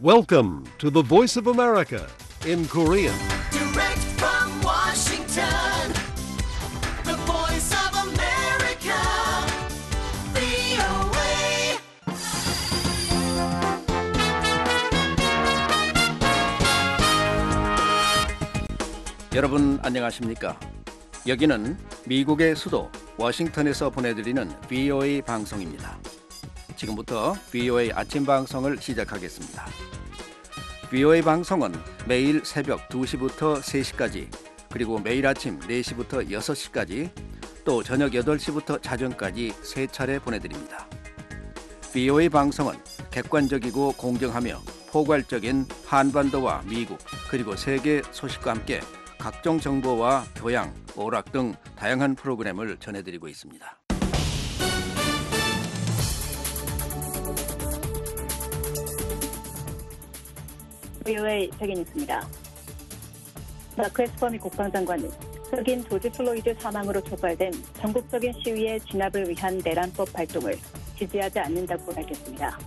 Welcome to the Voice of America in Korean. Direct from Washington, the voice of America, VOA. 여러분 안녕하십니까? 여기는 미국의 수도 워싱턴에서 보내드리는 VOA 방송입니다. 지금부터 VOA 아침 방송을 시작하겠습니다. VOA 방송은 매일 새벽 2시부터 3시까지, 그리고 매일 아침 4시부터 6시까지, 또 저녁 8시부터 자정까지 3차례 보내드립니다. VOA 방송은 객관적이고 공정하며 포괄적인 한반도와 미국 그리고 세계 소식과 함께 각종 정보와 교양, 오락 등 다양한 프로그램을 전해드리고 있습니다. VOA 세계뉴스입니다. 마크 에스퍼 미 국방장관은 흑인 조지 플로이드 사망으로 촉발된 전국적인 시위의 진압을 위한 내란법 발동을 지지하지 않는다고 밝혔습니다.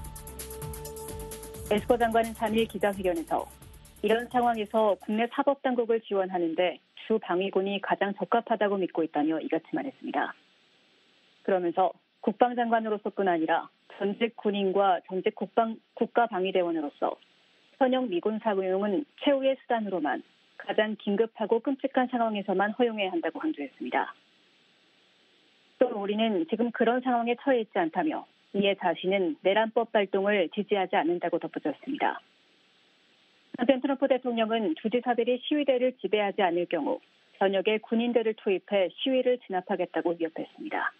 에스퍼 장관은 3일 기자회견에서 이런 상황에서 국내 사법당국을 지원하는데 주 방위군이 가장 적합하다고 믿고 있다며 이같이 말했습니다. 그러면서 국방장관으로서뿐 아니라 전직 군인과 전직 국가방위대원으로서 현역 미군 사용은 최후의 수단으로만 가장 긴급하고 끔찍한 상황에서만 허용해야 한다고 강조했습니다. 또 우리는 지금 그런 상황에 처해 있지 않다며 이에 자신은 내란법 발동을 지지하지 않는다고 덧붙였습니다. 한편 트럼프 대통령은 주지사들이 시위대를 지배하지 않을 경우 전역에 군인들을 투입해 시위를 진압하겠다고 위협했습니다.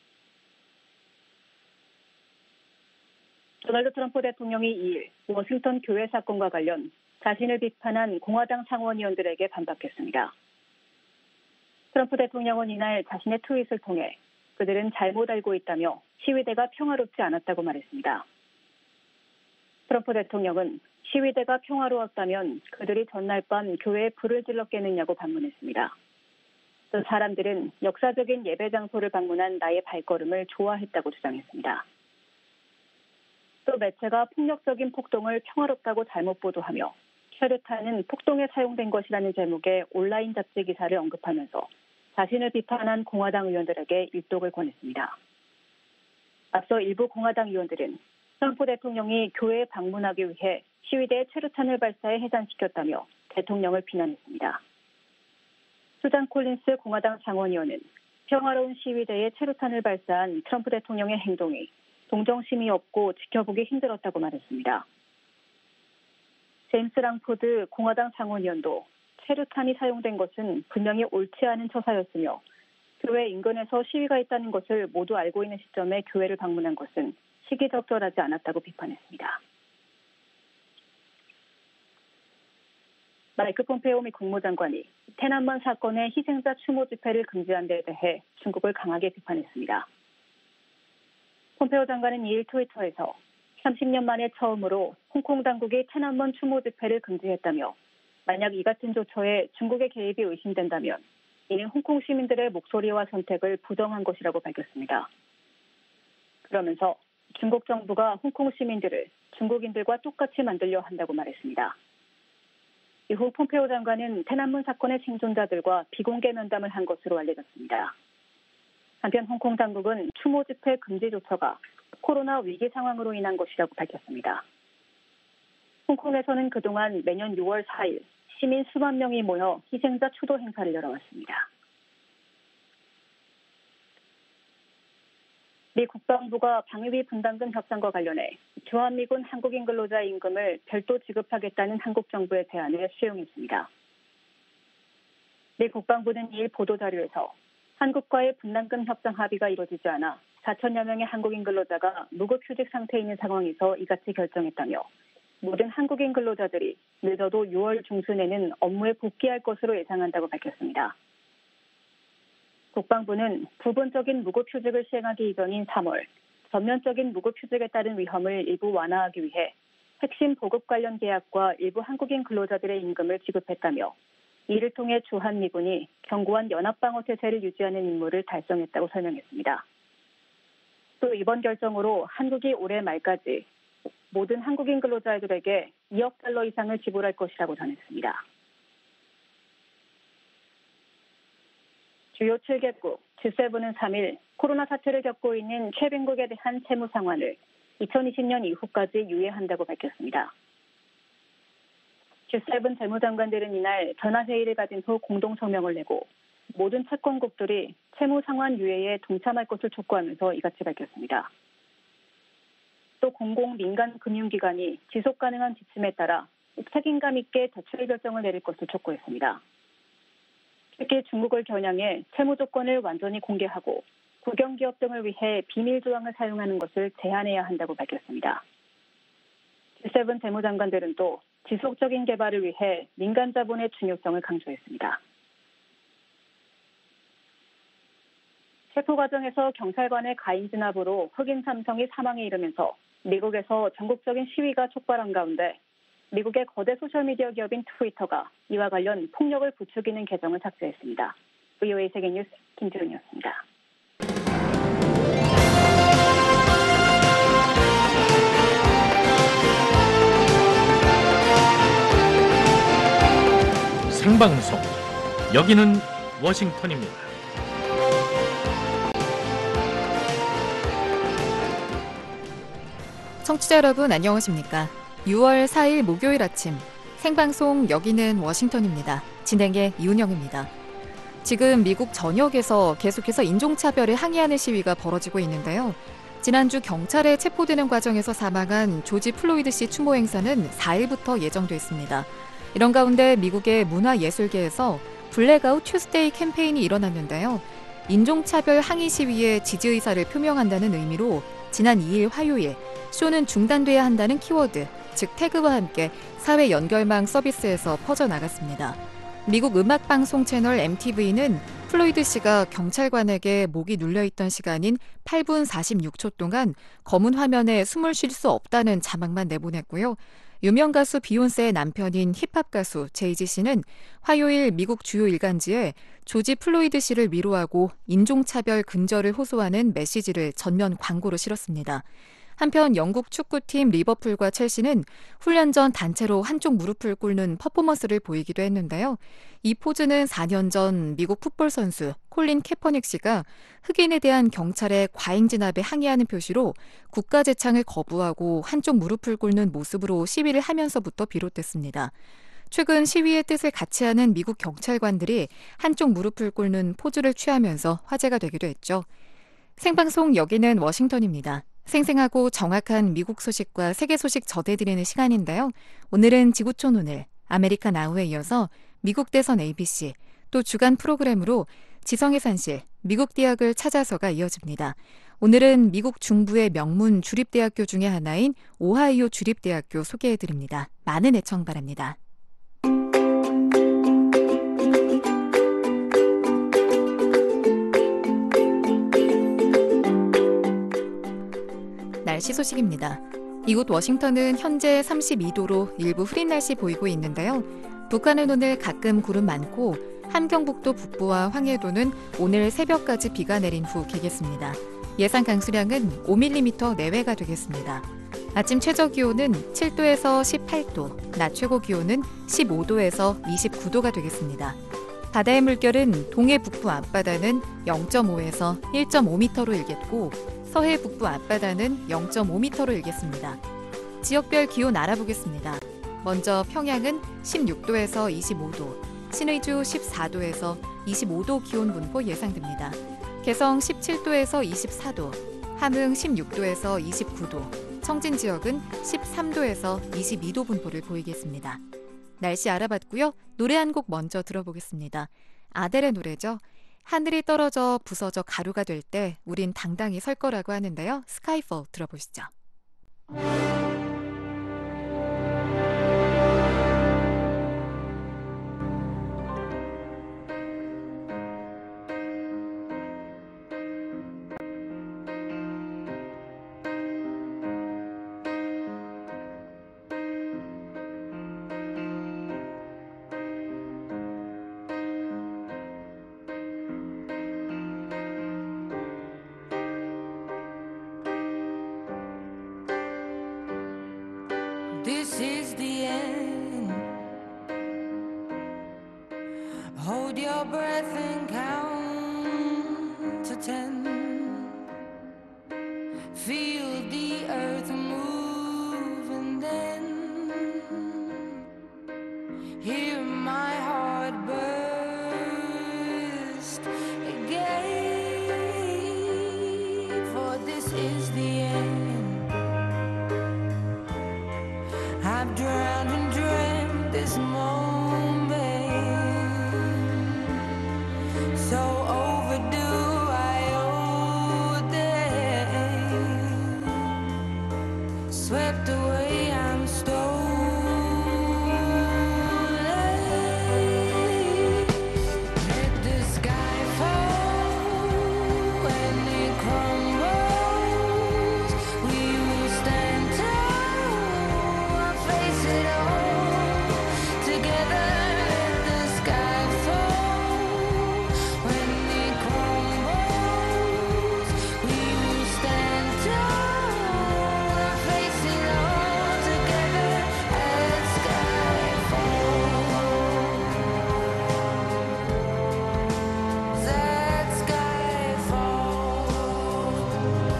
도널드 트럼프 대통령이 2일 워싱턴 교회 사건과 관련 자신을 비판한 공화당 상원의원들에게 반박했습니다. 트럼프 대통령은 이날 자신의 트윗을 통해 그들은 잘못 알고 있다며 시위대가 평화롭지 않았다고 말했습니다. 트럼프 대통령은 시위대가 평화로웠다면 그들이 전날 밤 교회에 불을 질렀겠느냐고 반문했습니다. 또 사람들은 역사적인 예배 장소를 방문한 나의 발걸음을 좋아했다고 주장했습니다. 또 매체가 폭력적인 폭동을 평화롭다고 잘못 보도하며 쉐르탄은 폭동에 사용된 것이라는 제목의 온라인 잡지 기사를 언급하면서 자신을 비판한 공화당 의원들에게 일독을 권했습니다. 앞서 일부 공화당 의원들은 트럼프 대통령이 교회에 방문하기 위해 시위대에 최루탄을 발사해 해산시켰다며 대통령을 비난했습니다. 수잔 콜린스 공화당 상원의원은 평화로운 시위대에 최루탄을 발사한 트럼프 대통령의 행동이 동정심이 없고 지켜보기 힘들었다고 말했습니다. 제임스 랑포드 공화당 상원의원도 최루탄이 사용된 것은 분명히 옳지 않은 처사였으며 교회 인근에서 시위가 있다는 것을 모두 알고 있는 시점에 교회를 방문한 것은 시기적절하지 않았다고 비판했습니다. 마이크 폼페이오 미 국무장관이 테난먼 사건의 희생자 추모 집회를 금지한 데 대해 중국을 강하게 비판했습니다. 폼페이오 장관은 2일 트위터에서 30년 만에 처음으로 홍콩 당국이 테난먼 추모 집회를 금지했다며 만약 이 같은 조처에 중국의 개입이 의심된다면 이는 홍콩 시민들의 목소리와 선택을 부정한 것이라고 밝혔습니다. 그러면서 중국 정부가 홍콩 시민들을 중국인들과 똑같이 만들려 한다고 말했습니다. 이후 폼페이오 장관은 테난문 사건의 생존자들과 비공개 면담을 한 것으로 알려졌습니다. 한편 홍콩 당국은 추모 집회 금지 조처가 코로나 위기 상황으로 인한 것이라고 밝혔습니다. 홍콩에서는 그동안 매년 6월 4일 시민 수만 명이 모여 희생자 추도 행사를 열어왔습니다. 미 국방부가 방위비 분담금 협상과 관련해 주한미군 한국인 근로자 임금을 별도 지급하겠다는 한국 정부의 제안을 수용했습니다. 미 국방부는 2일 보도자료에서 한국과의 분담금 협상 합의가 이루어지지 않아 4천여 명의 한국인 근로자가 무급휴직 상태에 있는 상황에서 이같이 결정했다며 모든 한국인 근로자들이 늦어도 6월 중순에는 업무에 복귀할 것으로 예상한다고 밝혔습니다. 국방부는 부분적인 무급휴직을 시행하기 이전인 3월 전면적인 무급휴직에 따른 위험을 일부 완화하기 위해 핵심 보급 관련 계약과 일부 한국인 근로자들의 임금을 지급했다며 이를 통해 주한미군이 견고한 연합방어태세를 유지하는 임무를 달성했다고 설명했습니다. 또 이번 결정으로 한국이 올해 말까지 모든 한국인 근로자들에게 2억 달러 이상을 지불할 것이라고 전했습니다. 주요 7개국 G7은 3일 코로나 사태를 겪고 있는 최빈국에 대한 채무 상환을 2020년 이후까지 유예한다고 밝혔습니다. G7 재무장관들은 이날 전화회의를 가진 후 공동 성명을 내고 모든 채권국들이 채무 상환 유예에 동참할 것을 촉구하면서 이같이 밝혔습니다. 또 공공 민간 금융기관이 지속 가능한 지침에 따라 책임감 있게 대출 결정을 내릴 것을 촉구했습니다. 특히 중국을 겨냥해 채무 조건을 완전히 공개하고 국영기업 등을 위해 비밀 조항을 사용하는 것을 제한해야 한다고 밝혔습니다. G7 재무장관들은 또 지속적인 개발을 위해 민간 자본의 중요성을 강조했습니다. 체포 과정에서 경찰관의 가인 진압으로 흑인 삼성이 사망에 이르면서 미국에서 전국적인 시위가 촉발한 가운데 미국의 거대 소셜미디어 기업인 트위터가 이와 관련 폭력을 부추기는 계정을 삭제했습니다. VOA 세계뉴스 김지은이었습니다. 생방송 여기는 워싱턴입니다. 청취자 여러분 안녕하십니까? 6월 4일 목요일 아침 생방송 여기는 워싱턴입니다. 진행의 이은영입니다. 지금 미국 전역에서 계속해서 인종차별을 항의하는 시위가 벌어지고 있는데요. 지난주 경찰에 체포되는 과정에서 사망한 조지 플로이드 씨 추모 행사는 4일부터 예정됐습니다. 이런 가운데 미국의 문화예술계에서 블랙아웃 튜스데이 캠페인이 일어났는데요. 인종차별 항의 시위에 지지 의사를 표명한다는 의미로 지난 2일 화요일 쇼는 중단돼야 한다는 키워드, 즉 태그와 함께 사회 연결망 서비스에서 퍼져나갔습니다. 미국 음악방송 채널 MTV는 플로이드 씨가 경찰관에게 목이 눌려있던 시간인 8분 46초 동안 검은 화면에 숨을 쉴 수 없다는 자막만 내보냈고요. 유명 가수 비욘세의 남편인 힙합 가수 제이지 씨는 화요일 미국 주요 일간지에 조지 플로이드 씨를 위로하고 인종차별 근절을 호소하는 메시지를 전면 광고로 실었습니다. 한편 영국 축구팀 리버풀과 첼시는 훈련 전 단체로 한쪽 무릎을 꿇는 퍼포먼스를 보이기도 했는데요. 이 포즈는 4년 전 미국 풋볼 선수 콜린 캐퍼닉 씨가 흑인에 대한 경찰의 과잉 진압에 항의하는 표시로 국가 재창을 거부하고 한쪽 무릎을 꿇는 모습으로 시위를 하면서부터 비롯됐습니다. 최근 시위의 뜻을 같이 하는 미국 경찰관들이 한쪽 무릎을 꿇는 포즈를 취하면서 화제가 되기도 했죠. 생방송 여기는 워싱턴입니다. 생생하고 정확한 미국 소식과 세계 소식 전해드리는 시간인데요. 오늘은 지구촌 오늘, 아메리카 나우에 이어서 미국 대선 ABC, 또 주간 프로그램으로 지성의 산실, 미국 대학을 찾아서가 이어집니다. 오늘은 미국 중부의 명문 주립대학교 중에 하나인 오하이오 주립대학교 소개해드립니다. 많은 애청 바랍니다. 날씨 소식입니다. 이곳 워싱턴은 현재 32도로 일부 흐린 날씨 보이고 있는데요. 북한은 오늘 가끔 구름 많고 함경북도 북부와 황해도는 오늘 새벽까지 비가 내린 후 개겠습니다. 예상 강수량은 5mm 내외가 되겠습니다. 아침 최저 기온은 7도에서 18도, 낮 최고 기온은 15도에서 29도가 되겠습니다. 바다의 물결은 동해 북부 앞바다는 0.5에서 1.5m로 일겠고 서해 북부 앞바다는 0.5m로 일겠습니다. 지역별 기온 알아보겠습니다. 먼저 평양은 16도에서 25도, 신의주 14도에서 25도 기온 분포 예상됩니다. 개성 17도에서 24도, 함흥 16도에서 29도, 청진 지역은 13도에서 22도 분포를 보이겠습니다. 날씨 알아봤고요. 노래 한 곡 먼저 들어보겠습니다. 아델의 노래죠. 하늘이 떨어져 부서져 가루가 될 때 우린 당당히 설 거라고 하는데요. 스카이폴 들어보시죠. hold your breath and count to 10. Feel the earth move and then hear my heart burst again. For this is the end. I've drowned and dreamt this moment, so overdue I owe them. Swept away, I'm stolen. Let the sky fall when it crumbles. We will stand tall, face it all together. Let the sky fall when it crumbles. We will stand tall, face it all together. As sky falls, that sky falls.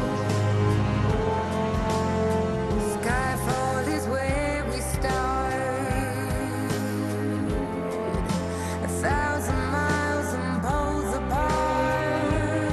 Skyfall is where we start. 1,000 miles and poles apart,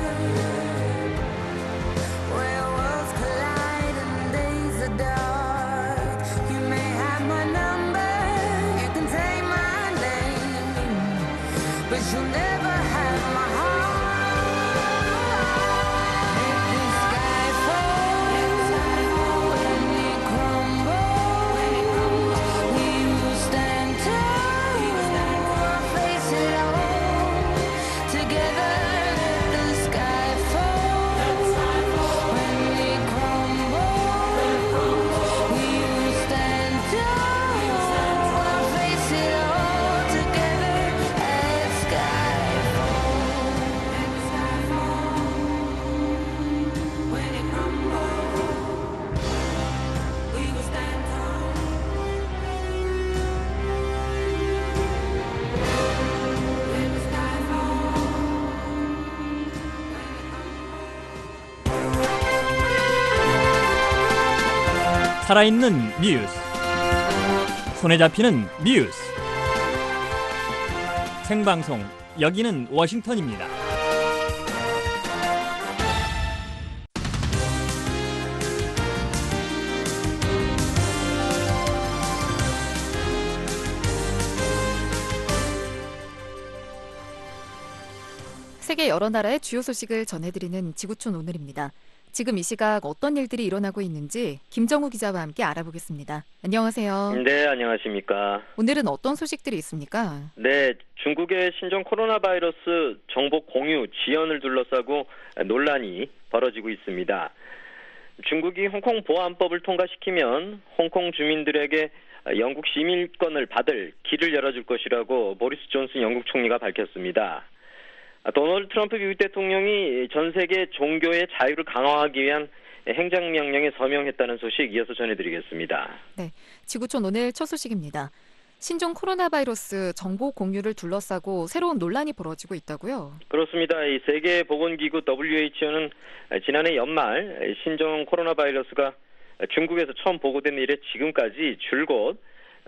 where worlds collide and days are dark. You may have my number, you can take my name, but you'll never have my heart. Let the sky fall when it crumbles. We will stand tall, face it all together. Let the sky fall when it crumbles. We will stand tall, face it all together. As sky falls when it crumbles. We will stand tall. When the sky 살아있는 뉴스, 손에 잡히는 뉴스, 생방송 여기는 워싱턴입니다. 세계 여러 나라의 주요 소식을 전해드리는 지구촌 오늘입니다. 지금 이 시각 어떤 일들이 일어나고 있는지 김정우 기자와 함께 알아보겠습니다. 안녕하세요. 네, 안녕하십니까. 오늘은 어떤 소식들이 있습니까? 네, 중국의 신종 코로나 바이러스 정보 공유 지연을 둘러싸고 논란이 벌어지고 있습니다. 중국이 홍콩 보안법을 통과시키면 홍콩 주민들에게 영국 시민권을 받을 길을 열어줄 것이라고 보리스 존슨 영국 총리가 밝혔습니다. 도널드 트럼프 미국 대통령이 전 세계 종교의 자유를 강화하기 위한 행정명령에 서명했다는 소식 이어서 전해드리겠습니다. 네, 지구촌 오늘 첫 소식입니다. 신종 코로나 바이러스 정보 공유를 둘러싸고 새로운 논란이 벌어지고 있다고요? 그렇습니다. 이 세계보건기구 WHO는 지난해 연말 신종 코로나 바이러스가 중국에서 처음 보고된 이래 지금까지 줄곧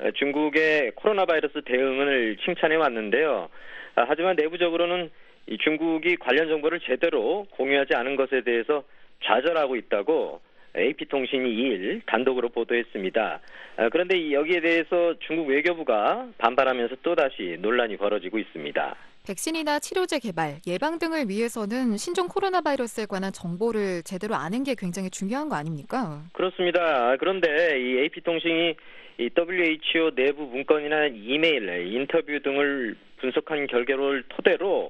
중국의 코로나 바이러스 대응을 칭찬해 왔는데요. 하지만 내부적으로는 이 중국이 관련 정보를 제대로 공유하지 않은 것에 대해서 좌절하고 있다고 AP통신이 2일 단독으로 보도했습니다. 그런데 여기에 대해서 중국 외교부가 반발하면서 또다시 논란이 벌어지고 있습니다. 백신이나 치료제 개발, 예방 등을 위해서는 신종 코로나 바이러스에 관한 정보를 제대로 아는 게 굉장히 중요한 거 아닙니까? 그렇습니다. 그런데 이 AP통신이 이 WHO 내부 문건이나 이메일, 인터뷰 등을 분석한 결과를 토대로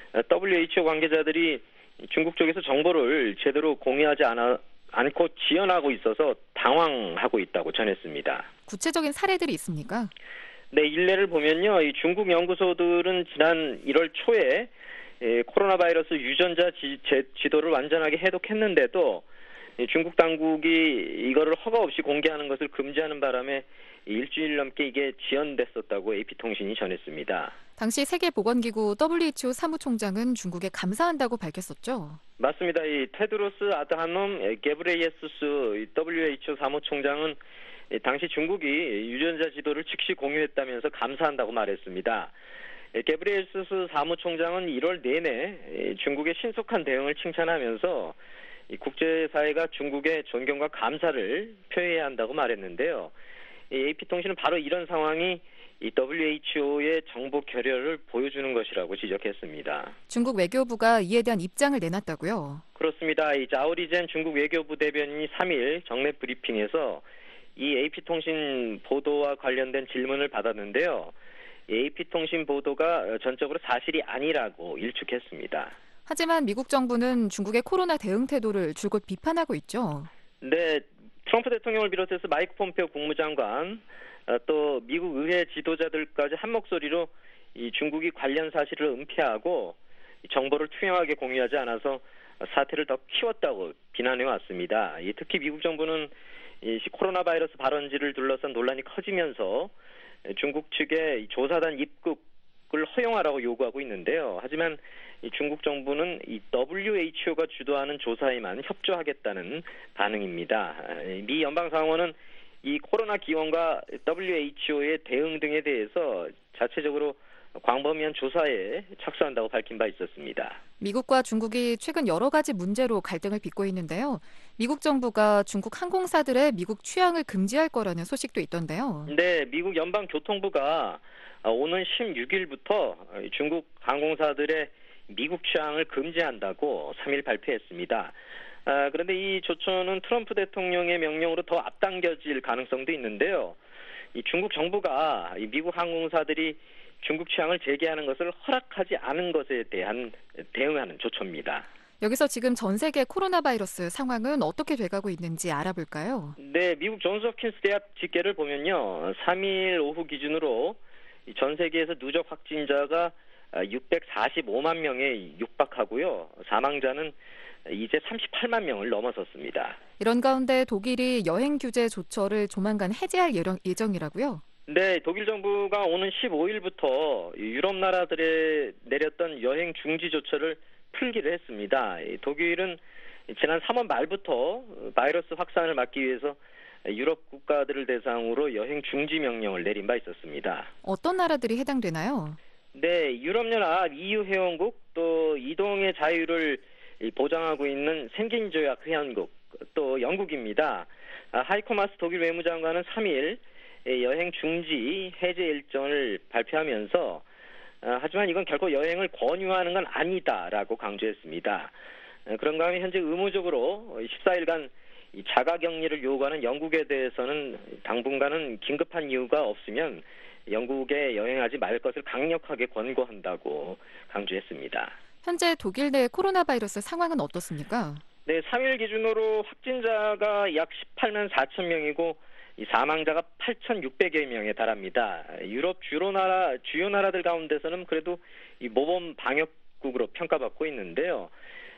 WHO 관계자들이 중국 쪽에서 정보를 제대로 공유하지 않고 지연하고 있어서 당황하고 있다고 전했습니다. 구체적인 사례들이 있습니까? 네, 일례를 보면요. 이 중국 연구소들은 지난 1월 초에 코로나 바이러스 유전자 지도를 완전하게 해독했는데도 중국 당국이 이거를 허가 없이 공개하는 것을 금지하는 바람에 일주일 넘게 이게 지연됐었다고 AP통신이 전했습니다. 당시 세계보건기구 WHO 사무총장은 중국에 감사한다고 밝혔었죠. 맞습니다. 이 테드로스 아드하놈 게브레예수스 WHO 사무총장은 당시 중국이 유전자 지도를 즉시 공유했다면서 감사한다고 말했습니다. 게브레예수스 사무총장은 1월 내내 중국의 신속한 대응을 칭찬하면서 국제사회가 중국의 존경과 감사를 표해야 한다고 말했는데요. AP통신은 바로 이런 상황이 이 WHO의 정보 결여를 보여주는 것이라고 지적했습니다. 중국 외교부가 이에 대한 입장을 내놨다고요? 그렇습니다. 이 자오리젠 중국 외교부 대변인이 3일 정례 브리핑에서 이 AP통신 보도와 관련된 질문을 받았는데요. AP통신 보도가 전적으로 사실이 아니라고 일축했습니다. 하지만 미국 정부는 중국의 코로나 대응 태도를 줄곧 비판하고 있죠. 네, 트럼프 대통령을 비롯해서 마이크 폼페오 국무장관 또 미국 의회 지도자들까지 한 목소리로 이 중국이 관련 사실을 은폐하고 정보를 투명하게 공유하지 않아서 사태를 더 키웠다고 비난해 왔습니다. 특히 미국 정부는 이 코로나 바이러스 발원지를 둘러싼 논란이 커지면서 중국 측에 조사단 입국을 허용하라고 요구하고 있는데요. 하지만 이 중국 정부는 이 WHO가 주도하는 조사에만 협조하겠다는 반응입니다. 미 연방상원은 이 코로나 기원과 WHO의 대응 등에 대해서 자체적으로 광범위한 조사에 착수한다고 밝힌 바 있었습니다. 미국과 중국이 최근 여러 가지 문제로 갈등을 빚고 있는데요. 미국 정부가 중국 항공사들의 미국 취항을 금지할 거라는 소식도 있던데요. 네, 미국 연방교통부가 오는 16일부터 중국 항공사들의 미국 취항을 금지한다고 3일 발표했습니다. 그런데 이 조처는 트럼프 대통령의 명령으로 더 앞당겨질 가능성도 있는데요. 이 중국 정부가 이 미국 항공사들이 중국 취항을 재개하는 것을 허락하지 않은 것에 대한 대응하는 조처입니다. 여기서 지금 전 세계 코로나 바이러스 상황은 어떻게 돼가고 있는지 알아볼까요? 네, 미국 존스홉킨스 대학 집계를 보면요. 3일 오후 기준으로 전 세계에서 누적 확진자가 645만 명에 육박하고요. 사망자는 이제 38만 명을 넘어섰습니다. 이런 가운데 독일이 여행 규제 조처를 조만간 해제할 예정이라고요? 네, 독일 정부가 오는 15일부터 유럽 나라들에 내렸던 여행 중지 조처를 풀기로 했습니다. 독일은 지난 3월 말부터 바이러스 확산을 막기 위해서 유럽 국가들을 대상으로 여행 중지 명령을 내린 바 있었습니다. 어떤 나라들이 해당되나요? 네, 유럽연합 EU 회원국 또 이동의 자유를 보장하고 있는 생긴조약 회원국 또 영국입니다. 하이코 마스 독일 외무장관은 3일 여행 중지 해제 일정을 발표하면서 하지만 이건 결코 여행을 권유하는 건 아니다라고 강조했습니다. 그런가 하면 현재 의무적으로 14일간 자가격리를 요구하는 영국에 대해서는 당분간은 긴급한 이유가 없으면 영국에 여행하지 말 것을 강력하게 권고한다고 강조했습니다. 현재 독일 내 코로나 바이러스 상황은 어떻습니까? 네, 3일 기준으로 확진자가 약 18만 4천 명이고 사망자가 8,600여 명에 달합니다. 유럽 주요 나라들 가운데서는 그래도 이 모범 방역국으로 평가받고 있는데요.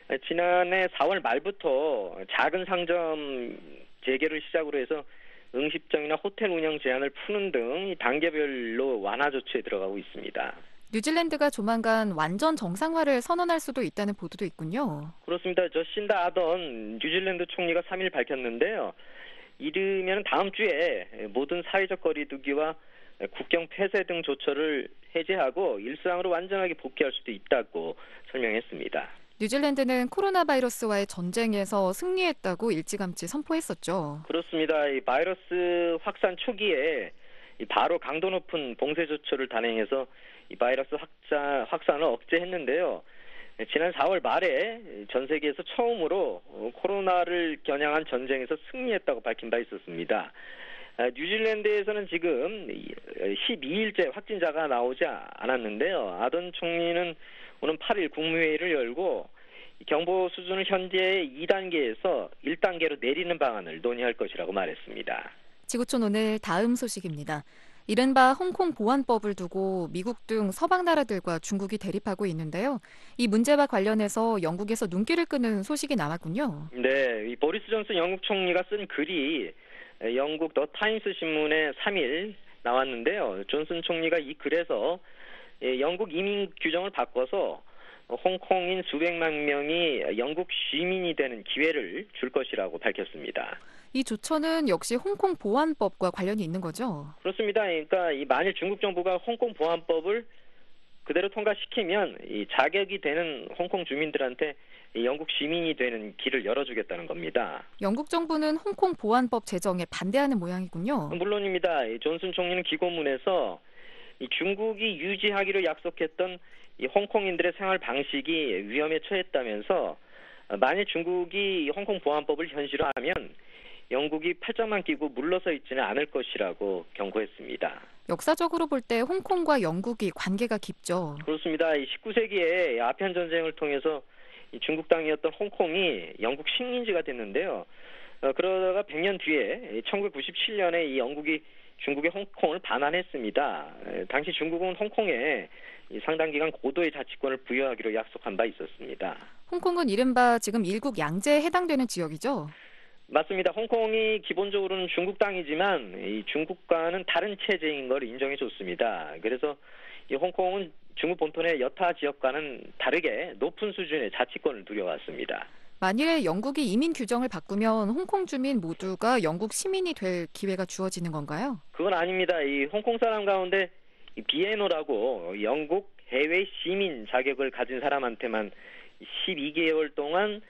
지난해 4월 말부터 작은 상점 재개를 시작으로 해서 음식점이나 호텔 운영 제한을 푸는 등 단계별로 완화 조치에 들어가고 있습니다. 뉴질랜드가 조만간 완전 정상화를 선언할 수도 있다는 보도도 있군요. 그렇습니다. 저신다 아던 뉴질랜드 총리가 3일 밝혔는데요. 이르면 다음 주에 모든 사회적 거리두기와 국경 폐쇄 등 조처를 해제하고 일상으로 완전하게 복귀할 수도 있다고 설명했습니다. 뉴질랜드는 코로나 바이러스와의 전쟁에서 승리했다고 일찌감치 선포했었죠. 그렇습니다. 이 바이러스 확산 초기에 바로 강도 높은 봉쇄 조처를 단행해서 이 바이러스 확산을 억제했는데요. 지난 4월 말에 전 세계에서 처음으로 코로나를 겨냥한 전쟁에서 승리했다고 밝힌 바 있었습니다. 뉴질랜드에서는 지금 12일째 확진자가 나오지 않았는데요. 아던 총리는 오는 8일 국무회의를 열고 경보 수준을 현재 2단계에서 1단계로 내리는 방안을 논의할 것이라고 말했습니다. 지구촌 오늘 다음 소식입니다. 이른바 홍콩 보안법을 두고 미국 등 서방 나라들과 중국이 대립하고 있는데요. 이 문제와 관련해서 영국에서 눈길을 끄는 소식이 나왔군요. 네, 이 보리스 존슨 영국 총리가 쓴 글이 영국 더 타임스 신문에 3일 나왔는데요. 존슨 총리가 이 글에서 영국 이민 규정을 바꿔서 홍콩인 수백만 명이 영국 시민이 되는 기회를 줄 것이라고 밝혔습니다. 이 조처는 역시 홍콩 보안법과 관련이 있는 거죠? 그렇습니다. 그러니까 만일 중국 정부가 홍콩 보안법을 그대로 통과시키면 이 자격이 되는 홍콩 주민들한테 이 영국 시민이 되는 길을 열어주겠다는 겁니다. 영국 정부는 홍콩 보안법 제정에 반대하는 모양이군요. 물론입니다. 존슨 총리는 기고문에서 이 중국이 유지하기로 약속했던 이 홍콩인들의 생활 방식이 위험에 처했다면서 만일 중국이 홍콩 보안법을 현실화하면 영국이 팔짱만 끼고 물러서 있지는 않을 것이라고 경고했습니다. 역사적으로 볼 때 홍콩과 영국이 관계가 깊죠. 그렇습니다. 19세기에 아편 전쟁을 통해서 이 중국 땅이었던 홍콩이 영국 식민지가 됐는데요. 그러다가 100년 뒤에 1997년에 이 영국이 중국의 홍콩을 반환했습니다. 당시 중국은 홍콩에 상당 기간 고도의 자치권을 부여하기로 약속한 바 있었습니다. 홍콩은 이른바 지금 일국 양제에 해당되는 지역이죠? 맞습니다. 홍콩이 기본적으로는 중국 땅이지만 이 중국과는 다른 체제인 걸 인정해 줬습니다. 그래서 이 홍콩은 중국 본토의 여타 지역과는 다르게 높은 수준의 자치권을 누려왔습니다. 만일에 영국이 이민 규정을 바꾸면 홍콩 주민 모두가 영국 시민이 될 기회가 주어지는 건가요? 그건 아닙니다. 이 홍콩 사람 가운데 이 BNO라고 영국 해외 시민 자격을 가진 사람한테만 12개월 동안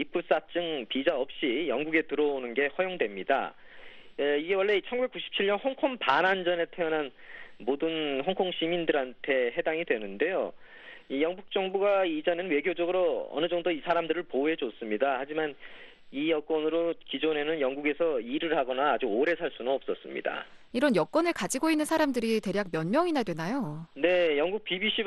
입국사증 비자 없이 영국에 들어오는 게 허용됩니다. 이게 원래 1997년 홍콩 반환 전에 태어난 모든 홍콩 시민들한테 해당이 되는데요. 이 영국 정부가 이전에는 외교적으로 어느 정도 이 사람들을 보호해 줬습니다. 하지만 이 여건으로 기존에는 영국에서 일을 하거나 아주 오래 살 수는 없었습니다. 이런 여건을 가지고 있는 사람들이 대략 몇 명이나 되나요? 네, 영국 BBC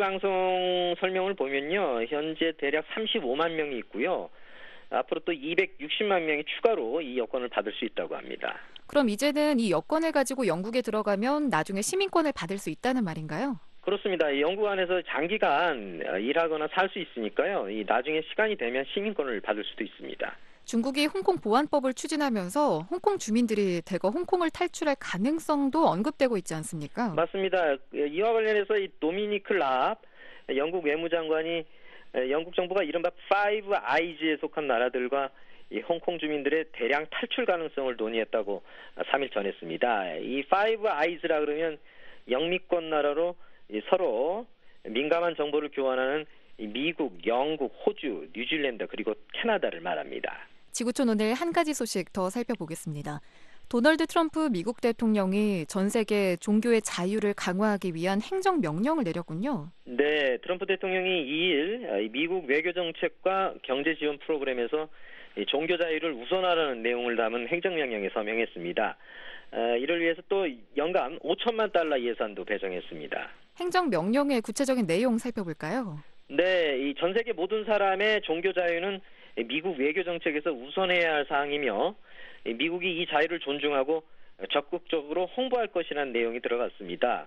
방송 설명을 보면요. 현재 대략 35만 명이 있고요. 앞으로 또 260만 명이 추가로 이 여건을 받을 수 있다고 합니다. 그럼 이제는 이 여건을 가지고 영국에 들어가면 나중에 시민권을 받을 수 있다는 말인가요? 그렇습니다. 영국 안에서 장기간 일하거나 살 수 있으니까요. 이 나중에 시간이 되면 시민권을 받을 수도 있습니다. 중국이 홍콩 보안법을 추진하면서 홍콩 주민들이 대거 홍콩을 탈출할 가능성도 언급되고 있지 않습니까? 맞습니다. 이와 관련해서 이 도미니크 랍 영국 외무장관이 영국 정부가 이른바 파이브 아이즈에 속한 나라들과 이 홍콩 주민들의 대량 탈출 가능성을 논의했다고 3일 전했습니다. 이 파이브 아이즈라 그러면 영미권 나라로 서로 민감한 정보를 교환하는 미국, 영국, 호주, 뉴질랜드 그리고 캐나다를 말합니다. 지구촌 오늘 한 가지 소식 더 살펴보겠습니다. 도널드 트럼프 미국 대통령이 전 세계 종교의 자유를 강화하기 위한 행정명령을 내렸군요. 네, 트럼프 대통령이 2일 미국 외교정책과 경제지원 프로그램에서 종교 자유를 우선하라는 내용을 담은 행정명령에 서명했습니다. 이를 위해서 또 연간 5천만 달러 예산도 배정했습니다. 행정명령의 구체적인 내용 살펴볼까요? 네, 이 전 세계 모든 사람의 종교 자유는 미국 외교정책에서 우선해야 할 사항이며 미국이 이 자유를 존중하고 적극적으로 홍보할 것이라는 내용이 들어갔습니다.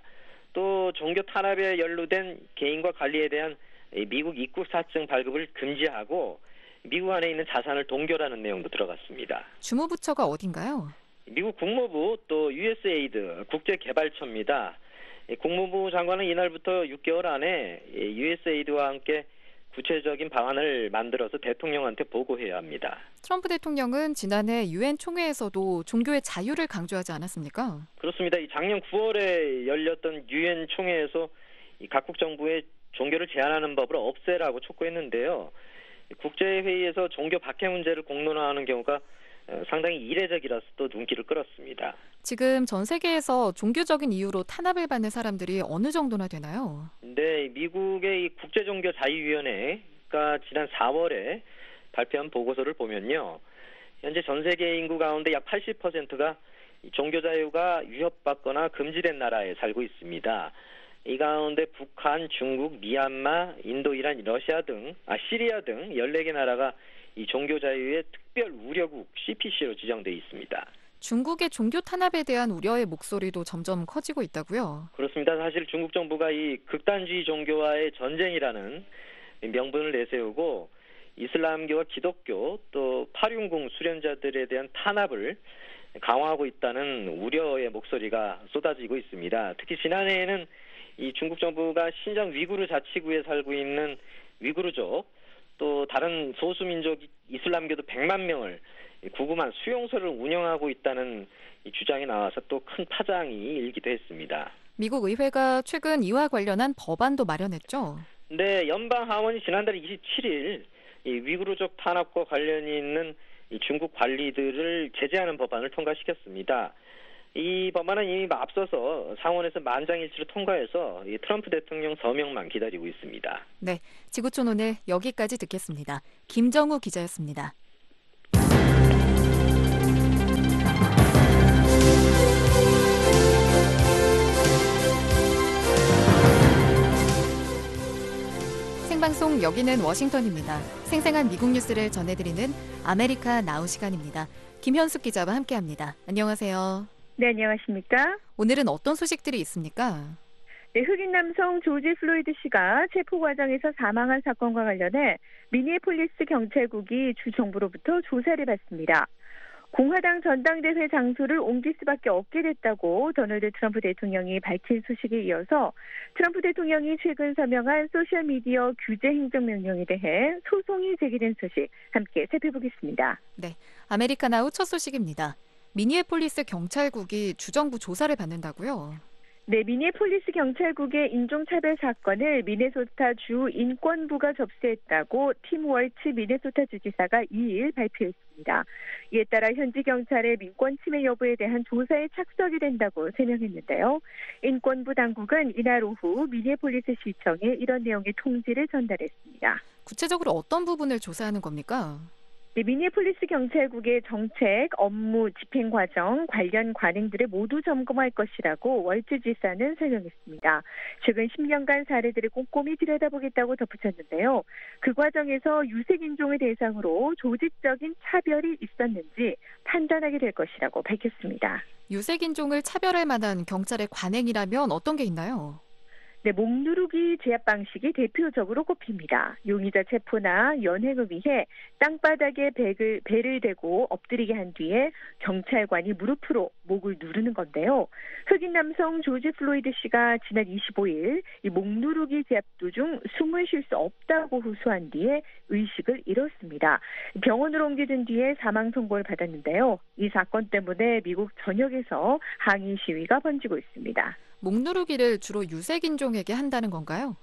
또 종교 탄압에 연루된 개인과 관리에 대한 미국 입국사증 발급을 금지하고 미국 안에 있는 자산을 동결하는 내용도 들어갔습니다. 주무부처가 어딘가요? 미국 국무부 또 USAID 국제개발처입니다. 국무부 장관은 이날부터 6개월 안에 USAID와 함께 구체적인 방안을 만들어서 대통령한테 보고해야 합니다. 트럼프 대통령은 지난해 유엔 총회에서도 종교의 자유를 강조하지 않았습니까? 그렇습니다. 이 작년 9월에 열렸던 유엔 총회에서 이 각국 정부의 종교를 제한하는 법을 없애라고 촉구했는데요. 국제회의에서 종교 박해 문제를 공론화하는 경우가 상당히 이례적이라서 또 눈길을 끌었습니다. 지금 전 세계에서 종교적인 이유로 탄압을 받는 사람들이 어느 정도나 되나요? 네, 미국의 이 국제종교자유위원회가 지난 4월에 발표한 보고서를 보면요. 현재 전 세계 인구 가운데 약 80%가 종교자유가 위협받거나 금지된 나라에 살고 있습니다. 이 가운데 북한, 중국, 미얀마, 인도, 이란, 러시아 등, 시리아 등 14개 나라가 이 종교자유의 특별 우려국 CPC로 지정돼 있습니다. 중국의 종교 탄압에 대한 우려의 목소리도 점점 커지고 있다고요? 그렇습니다. 사실 중국 정부가 이 극단주의 종교와의 전쟁이라는 명분을 내세우고 이슬람교와 기독교 또 8.60 수련자들에 대한 탄압을 강화하고 있다는 우려의 목소리가 쏟아지고 있습니다. 특히 지난해에는 이 중국 정부가 신장 위구르 자치구에 살고 있는 위구르족 또 다른 소수민족 이슬람교도 100만 명을 구금한 수용소를 운영하고 있다는 이 주장이 나와서 또 큰 파장이 일기도 했습니다. 미국 의회가 최근 이와 관련한 법안도 마련했죠. 네, 연방 하원이 지난달 27일 이 위구르족 탄압과 관련이 있는 이 중국 관리들을 제재하는 법안을 통과시켰습니다. 이 법안은 이미 앞서서 상원에서 만장일치로 통과해서 이 트럼프 대통령 서명만 기다리고 있습니다. 네, 지구촌 오늘 여기까지 듣겠습니다. 김정우 기자였습니다. 생방송 여기는 워싱턴입니다. 생생한 미국 뉴스를 전해드리는 아메리카 나우 시간입니다. 김현숙 기자와 함께합니다. 안녕하세요. 네, 안녕하십니까? 오늘은 어떤 소식들이 있습니까? 네, 흑인 남성 조지 플로이드 씨가 체포 과정에서 사망한 사건과 관련해 미니애폴리스 경찰국이 주 정부로부터 조사를 받습니다. 공화당 전당대회 장소를 옮길 수밖에 없게 됐다고 도널드 트럼프 대통령이 밝힌 소식에 이어서 트럼프 대통령이 최근 서명한 소셜미디어 규제 행정명령에 대해 소송이 제기된 소식 함께 살펴보겠습니다. 네, 아메리카 나우 첫 소식입니다. 미니애폴리스 경찰국이 주정부 조사를 받는다고요? 네, 미니애폴리스 경찰국의 인종차별 사건을 미네소타주 인권부가 접수했다고 팀 월츠 미네소타 주지사가 2일 발표했습니다. 이에 따라 현지 경찰의 민권 침해 여부에 대한 조사에 착수하게 된다고 설명했는데요. 인권부 당국은 이날 오후 미니애폴리스 시청에 이런 내용의 통지를 전달했습니다. 구체적으로 어떤 부분을 조사하는 겁니까? 네, 미니애폴리스 경찰국의 정책, 업무, 집행 과정, 관련 관행들을 모두 점검할 것이라고 월츠 지사는 설명했습니다. 최근 10년간 사례들을 꼼꼼히 들여다보겠다고 덧붙였는데요. 그 과정에서 유색인종을 대상으로 조직적인 차별이 있었는지 판단하게 될 것이라고 밝혔습니다. 유색인종을 차별할 만한 경찰의 관행이라면 어떤 게 있나요? 네, 목누르기 제압 방식이 대표적으로 꼽힙니다. 용의자 체포나 연행을 위해 땅바닥에 배를 대고 엎드리게 한 뒤에 경찰관이 무릎으로 목을 누르는 건데요. 흑인 남성 조지 플로이드 씨가 지난 25일 이 목누르기 제압 도중 숨을 쉴 수 없다고 호소한 뒤에 의식을 잃었습니다. 병원으로 옮겨진 뒤에 사망 선고를 받았는데요. 이 사건 때문에 미국 전역에서 항의 시위가 번지고 있습니다. 목누르기를 주로 유색인종에게 한다는 건가요?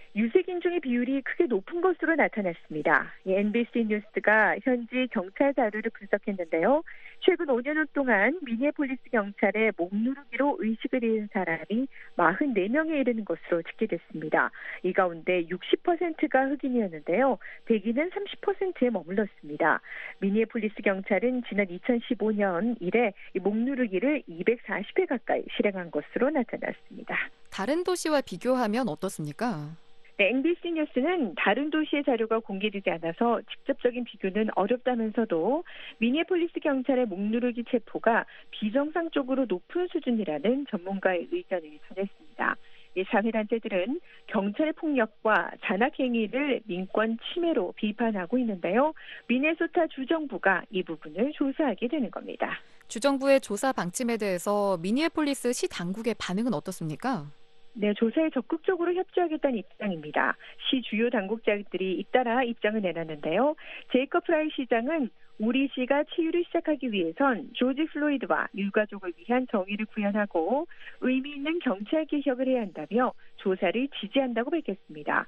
유색인종의 비율이 크게 높은 것으로 나타났습니다. NBC 뉴스가 현지 경찰 자료를 분석했는데요. 최근 5년 동안 미니애폴리스 경찰의 목누르기로 의식을 잃은 사람이 44명에 이르는 것으로 집계됐습니다. 이 가운데 60%가 흑인이었는데요. 백인은 30%에 머물렀습니다. 미니애폴리스 경찰은 지난 2015년 이래 목누르기를 240회 가까이 실행한 것으로 나타났습니다. 다른 도시와 비교하면 어떻습니까? 네, NBC 뉴스는 다른 도시의 자료가 공개되지 않아서 직접적인 비교는 어렵다면서도 미니애폴리스 경찰의 목누르기 체포가 비정상적으로 높은 수준이라는 전문가의 의견을 전했습니다. 이 사회단체들은 경찰의 폭력과 잔악행위를 민권 침해로 비판하고 있는데요. 미네소타 주정부가 이 부분을 조사하게 되는 겁니다. 주정부의 조사 방침에 대해서 미니애폴리스 시 당국의 반응은 어떻습니까? 네, 조사에 적극적으로 협조하겠다는 입장입니다. 시 주요 당국자들이 잇따라 입장을 내놨는데요. 제이커 프라이 시장은 우리 시가 치유를 시작하기 위해선 조지 플로이드와 유가족을 위한 정의를 구현하고 의미 있는 경찰 개혁을 해야 한다며 조사를 지지한다고 밝혔습니다.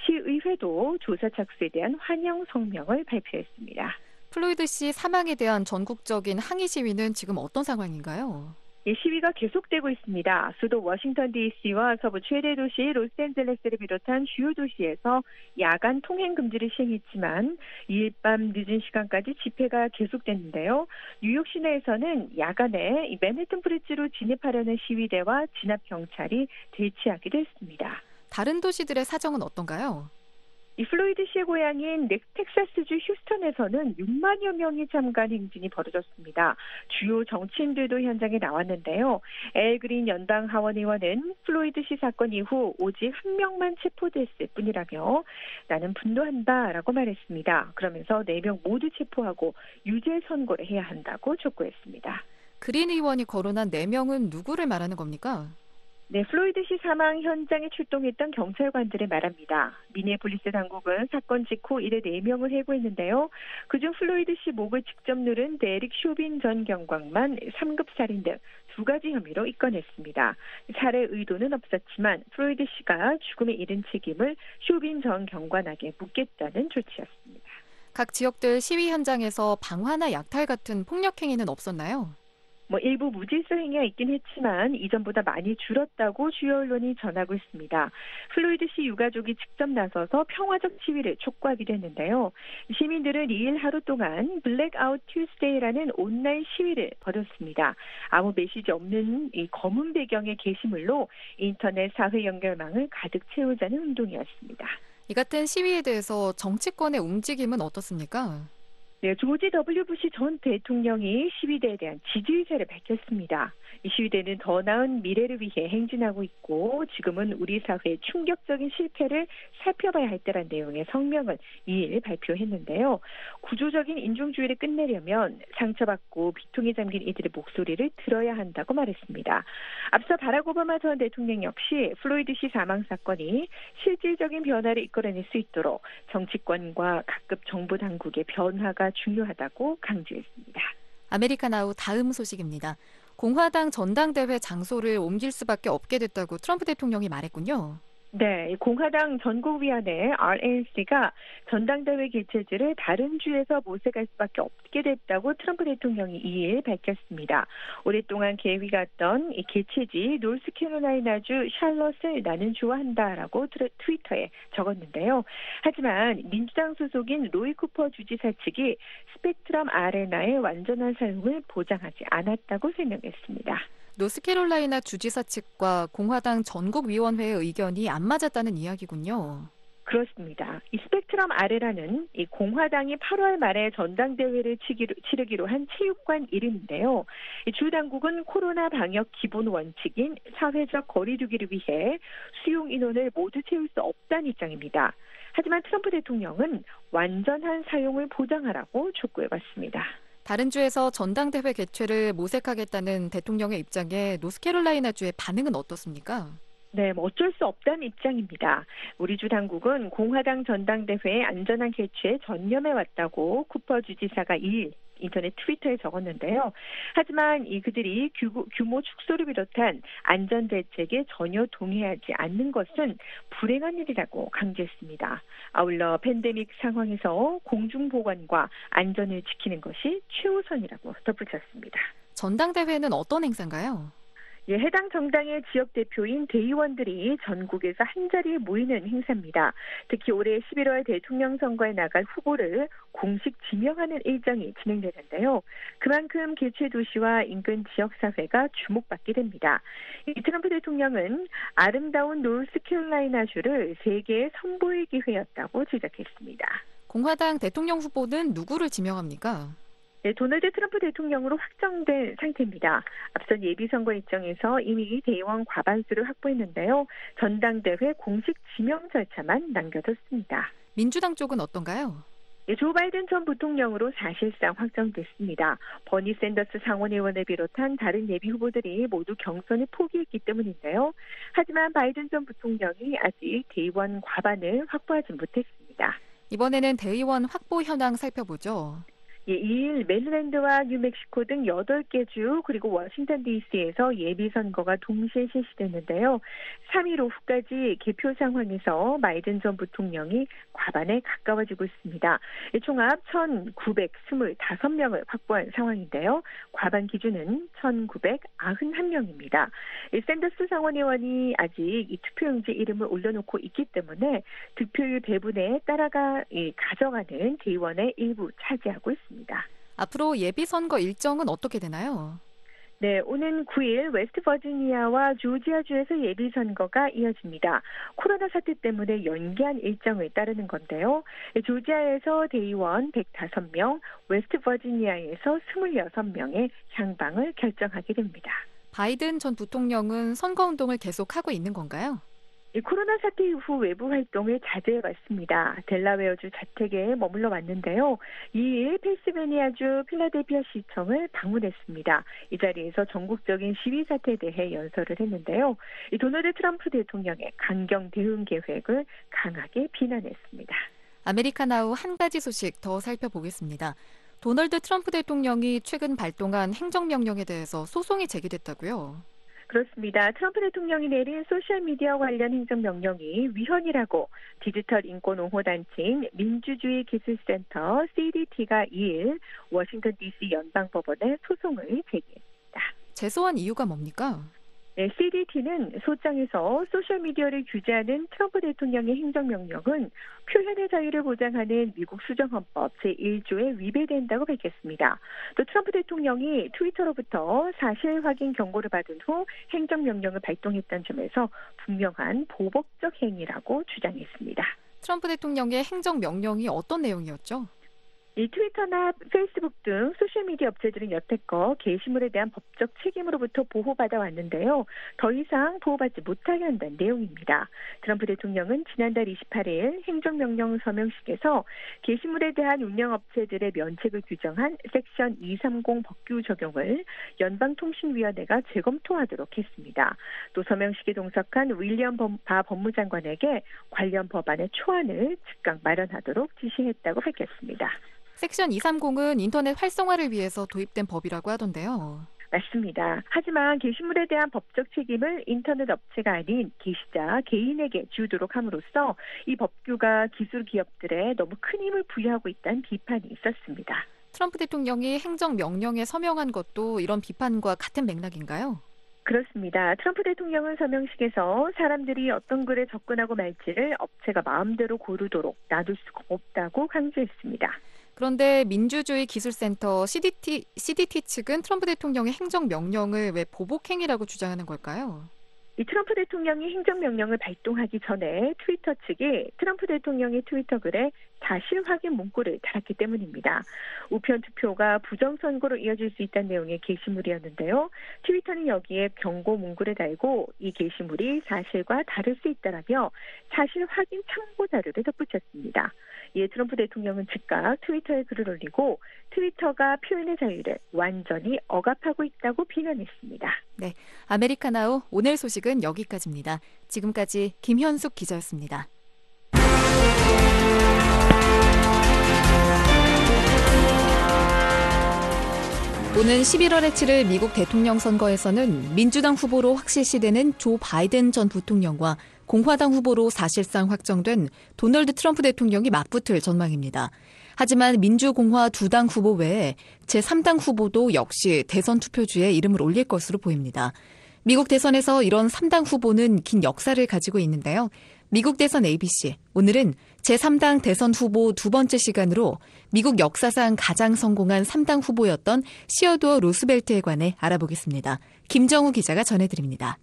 시의회도 조사 착수에 대한 환영 성명을 발표했습니다. 플로이드 씨 사망에 대한 전국적인 항의 시위는 지금 어떤 상황인가요? 시위가 계속되고 있습니다. 수도 워싱턴 DC와 서부 최대 도시 로스앤젤레스를 비롯한 주요 도시에서 야간 통행 금지를 시행했지만 2일 밤 늦은 시간까지 집회가 계속됐는데요. 뉴욕 시내에서는 야간에 맨해튼 브릿지로 진입하려는 시위대와 진압 경찰이 대치하기도 했습니다. 다른 도시들의 사정은 어떤가요? 이 플로이드 씨의 고향인 텍사스주 휴스턴에서는 6만여 명이 참가한 행진이 벌어졌습니다. 주요 정치인들도 현장에 나왔는데요. 엘 그린 연방 하원 의원은 플로이드 씨 사건 이후 오직 한 명만 체포됐을 뿐이라며 나는 분노한다라고 말했습니다. 그러면서 4명 모두 체포하고 유죄 선고를 해야 한다고 촉구했습니다. 그린 의원이 거론한 4명은 누구를 말하는 겁니까? 네, 플로이드 씨 사망 현장에 출동했던 경찰관들의 말합니다. 미네폴리스 당국은 사건 직후 이래 4명을 해고했는데요. 그중 플로이드 씨 목을 직접 누른 데릭 쇼빈 전 경관만 3급 살인 등 2가지 혐의로 입건했습니다. 살해 의도는 없었지만 플로이드 씨가 죽음에 이른 책임을 쇼빈 전 경관에게 묻겠다는 조치였습니다. 각 지역들 시위 현장에서 방화나 약탈 같은 폭력 행위는 없었나요? 일부 무질서 행위가 있긴 했지만 이전보다 많이 줄었다고 주요 언론이 전하고 있습니다. 플로이드 씨 유가족이 직접 나서서 평화적 시위를 촉구하기도 했는데요. 시민들은 2일 하루 동안 블랙아웃 튜스데이라는 온라인 시위를 벌였습니다. 아무 메시지 없는 이 검은 배경의 게시물로 인터넷 사회 연결망을 가득 채우자는 운동이었습니다. 이 같은 시위에 대해서 정치권의 움직임은 어떻습니까? 네, 조지 W. 부시 전 대통령이 시위대에 대한 지지 의사를 밝혔습니다. 이 시위대는 더 나은 미래를 위해 행진하고 있고 지금은 우리 사회의 충격적인 실패를 살펴봐야 할 때란 내용의 성명을 2일 발표했는데요. 구조적인 인종주의를 끝내려면 상처받고 비통에 잠긴 이들의 목소리를 들어야 한다고 말했습니다. 앞서 바락 오바마 전 대통령 역시 플로이드 씨 사망 사건이 실질적인 변화를 이끌어낼 수 있도록 정치권과 각급 정부 당국의 변화가 중요하다고 강조했습니다. 아메리카나우 다음 소식입니다. 공화당 전당대회 장소를 옮길 수밖에 없게 됐다고 트럼프 대통령이 말했군요. 네, 공화당 전국위원회 RNC가 전당대회 개최지를 다른 주에서 모색할 수밖에 없게 됐다고 트럼프 대통령이 2일 밝혔습니다. 오랫동안 계획했던 이 개최지 노스캐롤라이나주 샬럿을 나는 좋아한다라고 트위터에 적었는데요. 하지만 민주당 소속인 로이 쿠퍼 주지사 측이 스펙트럼 아레나의 완전한 사용을 보장하지 않았다고 설명했습니다. 노스캐롤라이나 주지사 측과 공화당 전국위원회의 의견이 안 맞았다는 이야기군요. 그렇습니다. 이 스펙트럼 아레나는 이 공화당이 8월 말에 전당대회를 치르기로 한 체육관 이름인데요. 주 당국은 코로나 방역 기본 원칙인 사회적 거리 두기를 위해 수용 인원을 모두 채울 수 없다는 입장입니다. 하지만 트럼프 대통령은 완전한 사용을 보장하라고 촉구해봤습니다. 다른 주에서 전당대회 개최를 모색하겠다는 대통령의 입장에 노스캐롤라이나주의 반응은 어떻습니까? 네, 어쩔 수 없다는 입장입니다. 우리 주 당국은 공화당 전당대회의 안전한 개최에 전념해 왔다고 쿠퍼 주지사가 2일 인터넷 트위터에 적었는데요. 하지만 그들이 규모 축소를 비롯한 안전 대책에 전혀 동의하지 않는 것은 불행한 일이라고 강조했습니다. 아울러 팬데믹 상황에서 공중보건과 안전을 지키는 것이 최우선이라고 덧붙였습니다. 전당대회는 어떤 행사인가요? 예, 해당 정당의 지역 대표인 대의원들이 전국에서 한자리에 모이는 행사입니다. 특히 올해 11월 대통령 선거에 나갈 후보를 공식 지명하는 일정이 진행되는데요. 그만큼 개최 도시와 인근 지역사회가 주목받게 됩니다. 이 트럼프 대통령은 아름다운 노스캐롤라이나주를 세계에 선보일 기회였다고 지적했습니다. 공화당 대통령 후보는 누구를 지명합니까? 네, 도널드 트럼프 대통령으로 확정된 상태입니다. 앞선 예비선거 일정에서 이미 대의원 과반수를 확보했는데요. 전당대회 공식 지명 절차만 남겨뒀습니다. 민주당 쪽은 어떤가요? 네, 조 바이든 전 부통령으로 사실상 확정됐습니다. 버니 샌더스 상원의원을 비롯한 다른 예비 후보들이 모두 경선을 포기했기 때문인데요. 하지만 바이든 전 부통령이 아직 대의원 과반을 확보하지 못했습니다. 이번에는 대의원 확보 현황 살펴보죠. 2일 메릴랜드와 뉴멕시코 등 8개 주 그리고 워싱턴 DC에서 예비선거가 동시에 실시됐는데요. 3일 오후까지 개표 상황에서 바이든 전 부통령이 과반에 가까워지고 있습니다. 총합 1,925명을 확보한 상황인데요. 과반 기준은 1,991명입니다. 샌더스 상원의원이 아직 이 투표용지 이름을 올려놓고 있기 때문에 득표율 배분에 따라가 가져가는 대의원의 일부 차지하고 있습니다. 앞으로 예비선거 일정은 어떻게 되나요? 네, 오는 9일 웨스트 버지니아와 조지아주에서 예비선거가 이어집니다. 코로나 사태 때문에 연기한 일정을 따르는 건데요. 조지아에서 대의원 105명, 웨스트 버지니아에서 26명의 향방을 결정하게 됩니다. 바이든 전 부통령은 선거운동을 계속하고 있는 건가요? 이 코로나 사태 이후 외부 활동을 자제해왔습니다. 델라웨어주 자택에 머물러 왔는데요. 2일 펜실베니아주 필라델피아 시청을 방문했습니다. 이 자리에서 전국적인 시위 사태에 대해 연설을 했는데요. 이 도널드 트럼프 대통령의 강경 대응 계획을 강하게 비난했습니다. 아메리카나우 한 가지 소식 더 살펴보겠습니다. 도널드 트럼프 대통령이 최근 발동한 행정명령에 대해서 소송이 제기됐다고요? 그렇습니다. 트럼프 대통령이 내린 소셜미디어 관련 행정명령이 위헌이라고 디지털 인권 옹호단체인 민주주의 기술센터 CDT가 2일 워싱턴 DC 연방법원에 소송을 제기했습니다. 제소한 이유가 뭡니까? 네, CDT는 소장에서 소셜미디어를 규제하는 트럼프 대통령의 행정명령은 표현의 자유를 보장하는 미국 수정헌법 제1조에 위배된다고 밝혔습니다. 또 트럼프 대통령이 트위터로부터 사실 확인 경고를 받은 후 행정명령을 발동했다는 점에서 분명한 보복적 행위라고 주장했습니다. 트럼프 대통령의 행정명령이 어떤 내용이었죠? 이 트위터나 페이스북 등 소셜미디어 업체들은 여태껏 게시물에 대한 법적 책임으로부터 보호받아 왔는데요. 더 이상 보호받지 못하게 한다는 내용입니다. 트럼프 대통령은 지난달 28일 행정명령 서명식에서 게시물에 대한 운영업체들의 면책을 규정한 섹션 230 법규 적용을 연방통신위원회가 재검토하도록 했습니다. 또 서명식에 동석한 윌리엄 바 법무장관에게 관련 법안의 초안을 즉각 마련하도록 지시했다고 밝혔습니다. 섹션 230은 인터넷 활성화를 위해서 도입된 법이라고 하던데요. 맞습니다. 하지만 게시물에 대한 법적 책임을 인터넷 업체가 아닌 게시자 개인에게 주도록 함으로써 이 법규가 기술 기업들에 너무 큰 힘을 부여하고 있다는 비판이 있었습니다. 트럼프 대통령이 행정명령에 서명한 것도 이런 비판과 같은 맥락인가요? 그렇습니다. 트럼프 대통령은 서명식에서 사람들이 어떤 글에 접근하고 말지를 업체가 마음대로 고르도록 놔둘 수가 없다고 강조했습니다. 그런데 민주주의 기술센터 CDT 측은 트럼프 대통령의 행정명령을 왜 보복행위라고 주장하는 걸까요? 이 트럼프 대통령이 행정명령을 발동하기 전에 트위터 측이 트럼프 대통령의 트위터 글에 사실 확인 문구를 달았기 때문입니다. 우편 투표가 부정선거로 이어질 수 있다는 내용의 게시물이었는데요. 트위터는 여기에 경고 문구를 달고 이 게시물이 사실과 다를 수 있다라며 사실 확인 참고 자료를 덧붙였습니다. 이에 트럼프 대통령은 즉각 트위터에 글을 올리고 트위터가 표현의 자유를 완전히 억압하고 있다고 비난했습니다. 네, 아메리카나우 오늘 소식은 여기까지입니다. 지금까지 김현숙 기자였습니다. 오는 11월에 치를 미국 대통령 선거에서는 민주당 후보로 확실시되는 조 바이든 전 부통령과 공화당 후보로 사실상 확정된 도널드 트럼프 대통령이 맞붙을 전망입니다. 하지만 민주공화 두 당 후보 외에 제3당 후보도 역시 대선 투표주에 이름을 올릴 것으로 보입니다. 미국 대선에서 이런 3당 후보는 긴 역사를 가지고 있는데요. 미국 대선 ABC, 오늘은 제3당 대선 후보 두 번째 시간으로 미국 역사상 가장 성공한 3당 후보였던 시어도어 루스벨트에 관해 알아보겠습니다. 김정우 기자가 전해드립니다.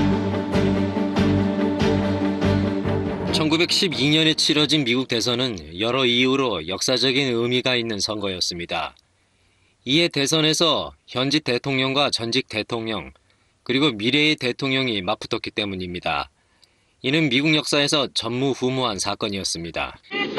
1912년에 치러진 미국 대선은 여러 이유로 역사적인 의미가 있는 선거였습니다. 이에 대선에서 현직 대통령과 전직 대통령, 그리고 미래의 대통령이 맞붙었기 때문입니다. 이는 미국 역사에서 전무후무한 사건이었습니다.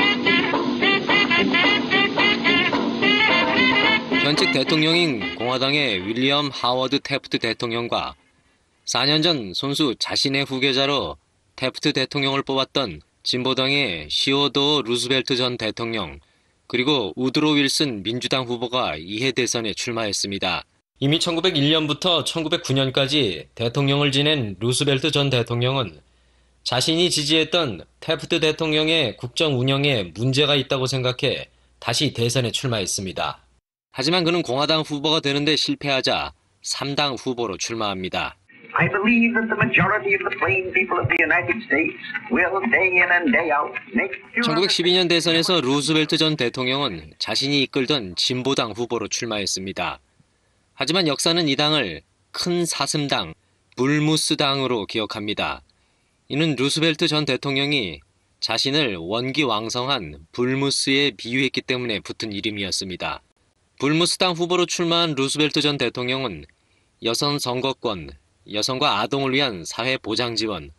현직 대통령인 공화당의 윌리엄 하워드 태프트 대통령과 4년 전 손수 자신의 후계자로 태프트 대통령을 뽑았던 진보당의 시어도어 루스벨트 전 대통령, 그리고 우드로 윌슨 민주당 후보가 2회 대선에 출마했습니다. 이미 1901년부터 1909년까지 대통령을 지낸 루스벨트 전 대통령은 자신이 지지했던 태프트 대통령의 국정 운영에 문제가 있다고 생각해 다시 대선에 출마했습니다. 하지만 그는 공화당 후보가 되는데 실패하자 3당 후보로 출마합니다. I believe that the majority of the plain people of the United States will day in and day out make sure 1912년 대선에서 루스벨트 전 대통령은 자신이 이끌던 진보당 후보로 출마했습니다. 하지만 역사는 이 당을 큰 사슴당, 불무스당으로 기억합니다. 이는 루스벨트 전 대통령이 자신을 원기왕성한 불무스에 비유했기 때문에 붙은 이름이었습니다. 불무스당 후보로 출마한 루스벨트 전 대통령은 여성 선거권, 여성과 아동을 위한 사회 보장 지원,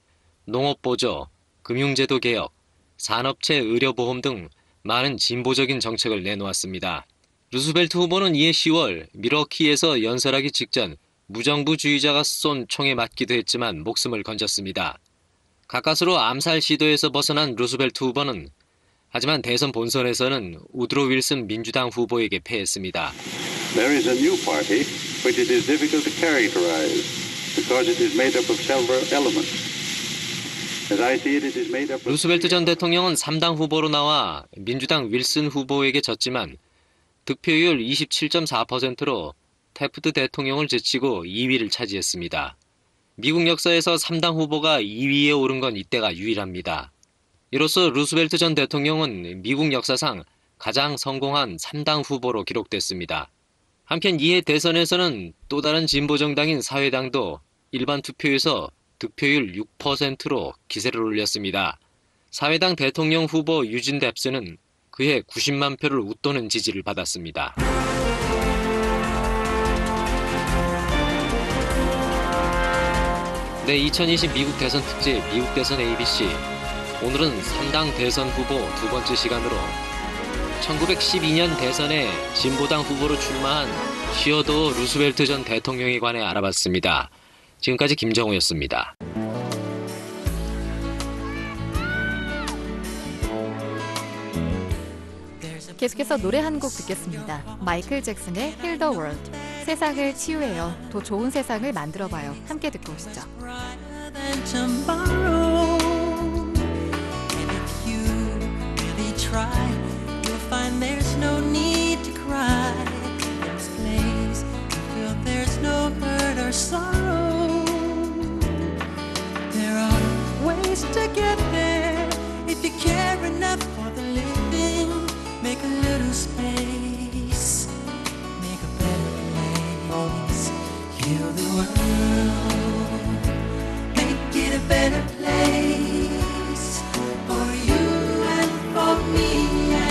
농업보조, 금융제도 개혁, 산업체 의료보험 등 많은 진보적인 정책을 내놓았습니다. 루스벨트 후보는 이해 10월 밀워키에서 연설하기 직전 무정부주의자가 쏜 총에 맞기도 했지만 목숨을 건졌습니다. 가까스로 암살 시도에서 벗어난 루스벨트 후보는 하지만 대선 본선에서는 우드로 윌슨 민주당 후보에게 패했습니다. There is a new party which it is difficult to characterize because it is made up of several elements. As I see it, it is made up of... 루스벨트 전 대통령은 3당 후보로 나와 민주당 윌슨 후보에게 졌지만 득표율 27.4%로 태프트 대통령을 제치고 2위를 차지했습니다. 미국 역사에서 3당 후보가 2위에 오른 건 이때가 유일합니다. 이로써 루스벨트 전 대통령은 미국 역사상 가장 성공한 3당 후보로 기록됐습니다. 한편 이해 대선에서는 또 다른 진보 정당인 사회당도 일반 투표에서 득표율 6%로 기세를 올렸습니다. 사회당 대통령 후보 유진 뎁스는 그해 90만 표를 웃도는 지지를 받았습니다. 네, 2020 미국 대선 특집 미국 대선 ABC. 오늘은 3당 대선 후보 두 번째 시간으로 1912년 대선에 진보당 후보로 출마한 시어도어 루스벨트 전 대통령에 관해 알아봤습니다. 지금까지 김정우였습니다. 계속해서 노래 한 곡 듣겠습니다. 마이클 잭슨의 Heal the World. 세상을 치유해요. 더 좋은 세상을 만들어봐요. 함께 듣고 오시죠. There's no need to cry in this place. You feel there's no hurt or sorrow. There are ways to get there if you care enough for the living. Make a little space, make a better place. Heal the world, make it a better place for you and for me.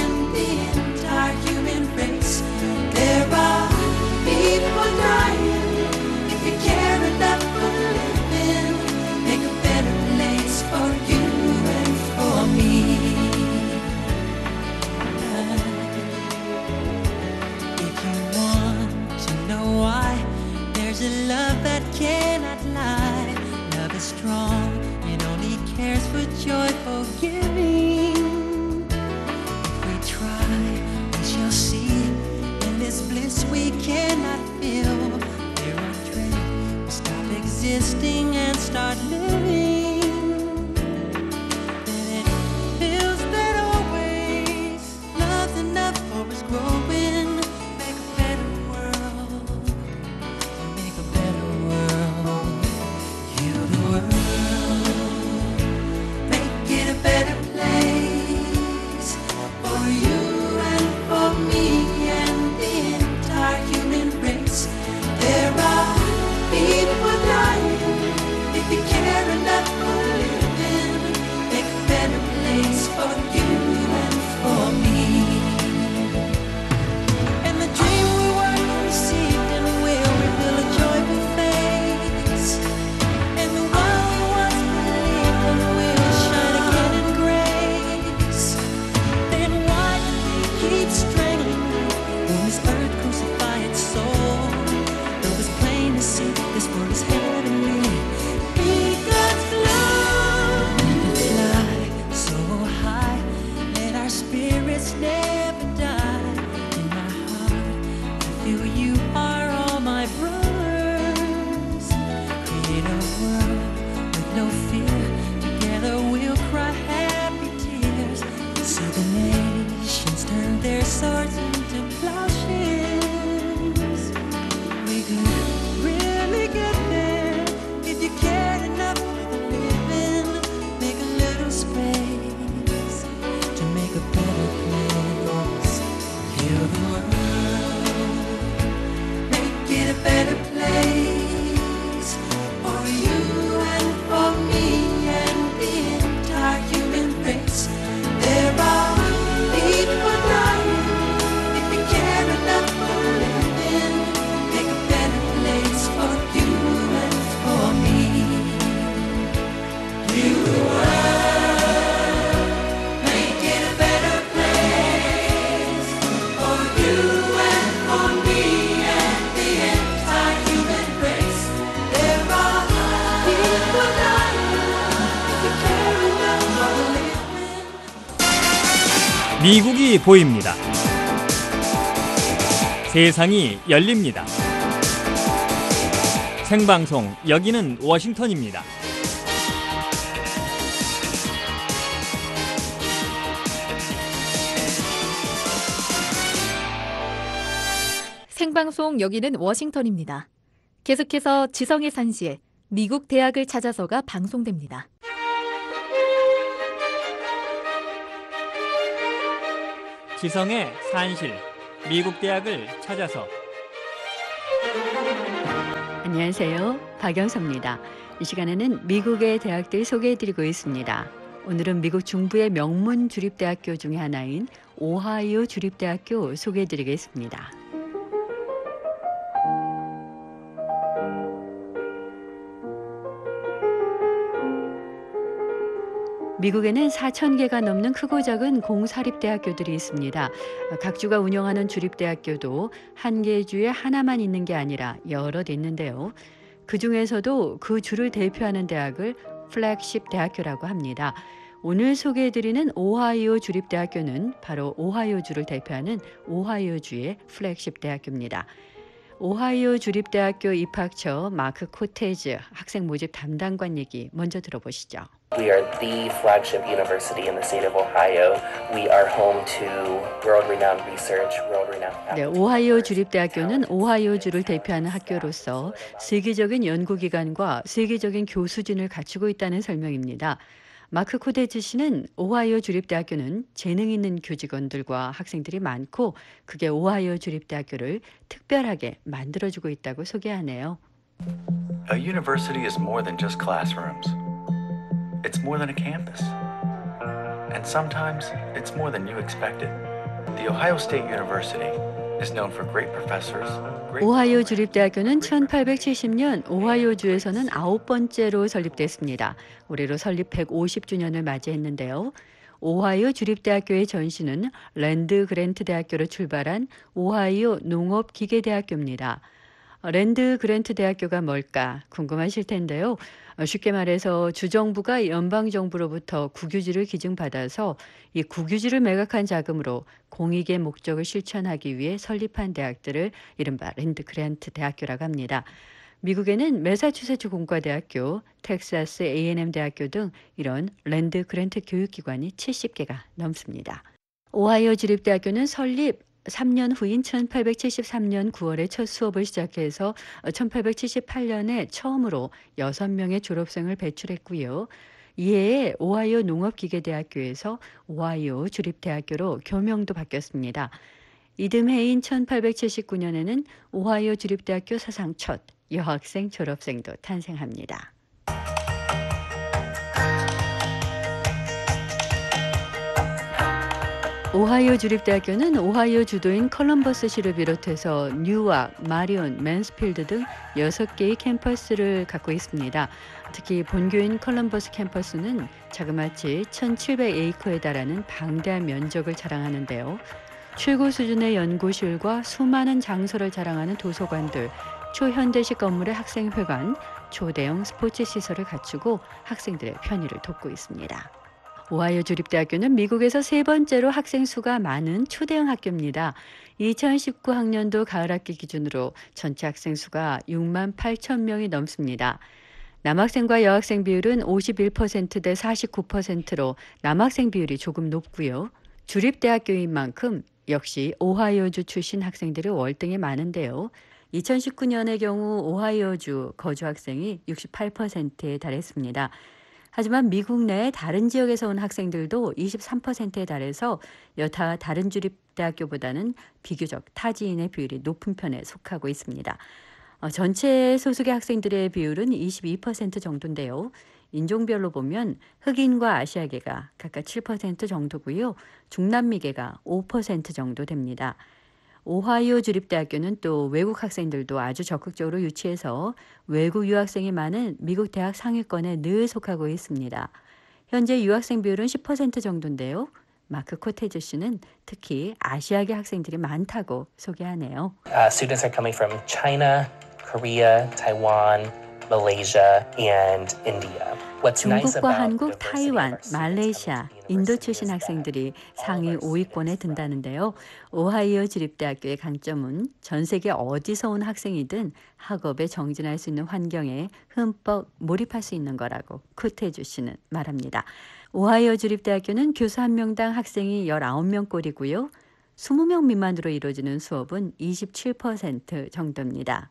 There are people dying. If you care enough for the living, make a better place for you and for me. If you want to know why, there's a love that cannot lie. Love is strong, it only cares for joyful giving. If we try, we shall see. This bliss we cannot feel. There are dread. We stop existing and start living. Then it feels that always love's enough for us growing. Make a better world. Make a better world. Heal the world. Make it a better place for you and for me. There are people dying. If you care enough for living, make a better place for you and for me. And the dream we were received and will reveal a joyful face. And the one we once believed and will shine again in grace. Then why do we keep strangling when this earth crucify its soul? See, this world is heavenly. Be God's love. We can fly so high 미국이 보입니다. 세상이 열립니다. 생방송 여기는 워싱턴입니다. 생방송 여기는 워싱턴입니다. 계속해서 지성의 산실, 미국 대학을 찾아서가 방송됩니다. 지성의 산실, 미국 대학을 찾아서. 안녕하세요. 박영서입니다. 이 시간에는 미국의 대학들 소개해드리고 있습니다. 오늘은 미국 중부의 명문 주립대학교 중에 하나인 오하이오 주립대학교 소개해드리겠습니다. 미국에는 4,000개가 넘는 크고 작은 공사립대학교들이 있습니다. 각 주가 운영하는 주립대학교도 한 개 주에 하나만 있는 게 아니라 여럿 있는데요. 그중에서도 그 주를 대표하는 대학을 플래그십 대학교라고 합니다. 오늘 소개해드리는 오하이오 주립대학교는 바로 오하이오주를 대표하는 오하이오주의 플래그십 대학교입니다. 오하이오 주립대학교 입학처 마크 코테즈 학생 모집 담당관 얘기 먼저 들어보시죠. We are the flagship university in the state of Ohio. We are home to world-renowned research, world-renowned faculty. 네, 오하이오 주립대학교는 오하이오주를 대표하는 학교로서 세계적인 연구기관과 세계적인 교수진을 갖추고 있다는 설명입니다. 마크 코테즈 씨는 오하이오 주립대학교는 재능 있는 교직원들과 학생들이 많고 그게 오하이오 주립대학교를 특별하게 만들어주고 있다고 소개하네요. A university is more than just classrooms. It's more than a campus. And sometimes it's more than you expected. The Ohio State University is known for great professors. 오하이오 주립대학교는 1870년 오하이오주에서는 9번째로 설립됐습니다. 올해로 설립 150주년을 맞이했는데요. 오하이오 주립대학교의 전신은 랜드 그랜트 대학교로 출발한 오하이오 농업기계대학교입니다. 랜드 그랜트 대학교가 뭘까 궁금하실 텐데요. 쉽게 말해서 주정부가 연방정부로부터 국유지를 기증받아서 이 국유지를 매각한 자금으로 공익의 목적을 실천하기 위해 설립한 대학들을 이른바 랜드 그랜트 대학교라고 합니다. 미국에는 매사추세츠 공과대학교, 텍사스 A&M 대학교 등 이런 랜드 그랜트 교육기관이 70개가 넘습니다. 오하이오 주립대학교는 설립 3년 후인 1873년 9월에 첫 수업을 시작해서 1878년에 처음으로 6명의 졸업생을 배출했고요. 이해에 오하이오 농업기계대학교에서 오하이오 주립대학교로 교명도 바뀌었습니다. 이듬해인 1879년에는 오하이오 주립대학교 사상 첫 여학생 졸업생도 탄생합니다. 오하이오 주립대학교는 오하이오 주도인 컬럼버스시를 비롯해서 뉴악, 마리온, 맨스필드 등 6개의 캠퍼스를 갖고 있습니다. 특히 본교인 컬럼버스 캠퍼스는 자그마치 1,700에이커에 달하는 방대한 면적을 자랑하는데요. 최고 수준의 연구실과 수많은 장소를 자랑하는 도서관들, 초현대식 건물의 학생회관, 초대형 스포츠 시설을 갖추고 학생들의 편의를 돕고 있습니다. 오하이오 주립대학교는 미국에서 세 번째로 학생 수가 많은 초대형 학교입니다. 2019학년도 가을학기 기준으로 전체 학생 수가 6만 8천 명이 넘습니다. 남학생과 여학생 비율은 51% 대 49%로 남학생 비율이 조금 높고요. 주립대학교인 만큼 역시 오하이오주 출신 학생들이 월등히 많은데요. 2019년의 경우 오하이오주 거주 학생이 68%에 달했습니다. 하지만 미국 내 다른 지역에서 온 학생들도 23%에 달해서 여타 다른 주립대학교보다는 비교적 타지인의 비율이 높은 편에 속하고 있습니다. 전체 소속의 학생들의 비율은 22% 정도인데요. 인종별로 보면 흑인과 아시아계가 각각 7% 정도고요. 중남미계가 5% 정도 됩니다. 오하이오 주립대학교는 또 외국 학생들도 아주 적극적으로 유치해서 외국 유학생이 많은 미국 대학 상위권에 늘 속하고 있습니다. 현재 유학생 비율은 10% 정도인데요. 마크 코테즈 씨는 특히 아시아계 학생들이 많다고 소개하네요. Students are coming from China, Korea, Taiwan, Malaysia, and India. 중국과 한국, 타이완, 말레이시아, 인도 출신 학생들이 상위 5위권에 든다는데요. 오하이오 주립대학교의 강점은 전 세계 어디서 온 학생이든 학업에 정진할 수 있는 환경에 흠뻑 몰입할 수 있는 거라고 쿠테주 씨는 말합니다. 오하이오 주립대학교는 교수 1명당 학생이 19명꼴이고요. 20명 미만으로 이루어지는 수업은 27% 정도입니다.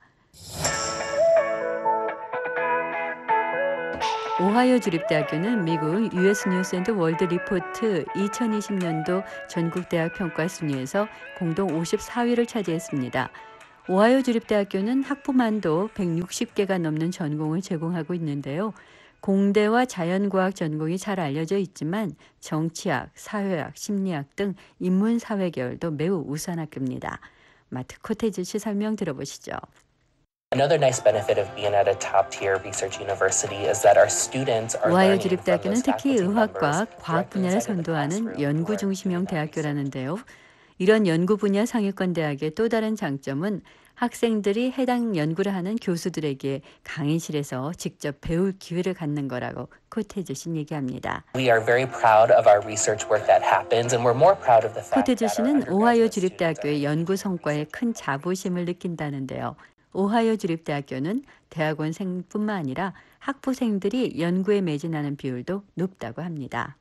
오하이오 주립대학교는 미국 US 뉴스 앤드 월드 리포트 2020년도 전국 대학 평가 순위에서 공동 54위를 차지했습니다. 오하이오 주립대학교는 학부만도 160개가 넘는 전공을 제공하고 있는데요. 공대와 자연과학 전공이 잘 알려져 있지만 정치학, 사회학, 심리학 등 인문사회 계열도 매우 우수한 학교입니다. 마트 코테즈 씨 설명 들어보시죠. Another nice benefit of being at a top-tier research university is that our students are 오하이오 learning from 주립대학교는 those 특히 faculty 의학과 members 과학 directly 분야를 inside of the 선도하는 classroom 연구 who are 중심형 대학교라는데요. 이런 연구 분야 상위권 대학의 또 다른 장점은 학생들이 해당 연구를 하는 교수들에게 강의실에서 직접 배울 기회를 갖는 거라고 코테즈 씨는 얘기합니다. We are very proud of our research work that happens, and we're more proud of the fact 코테즈 that our 씨는 오하이오 주립대학교의 연구 성과에 큰 자부심을 느낀다는데요. 오하이오 주립대학교는 대학원생뿐만 아니라 학부생들이 연구에 매진하는 비율도 높다고 합니다.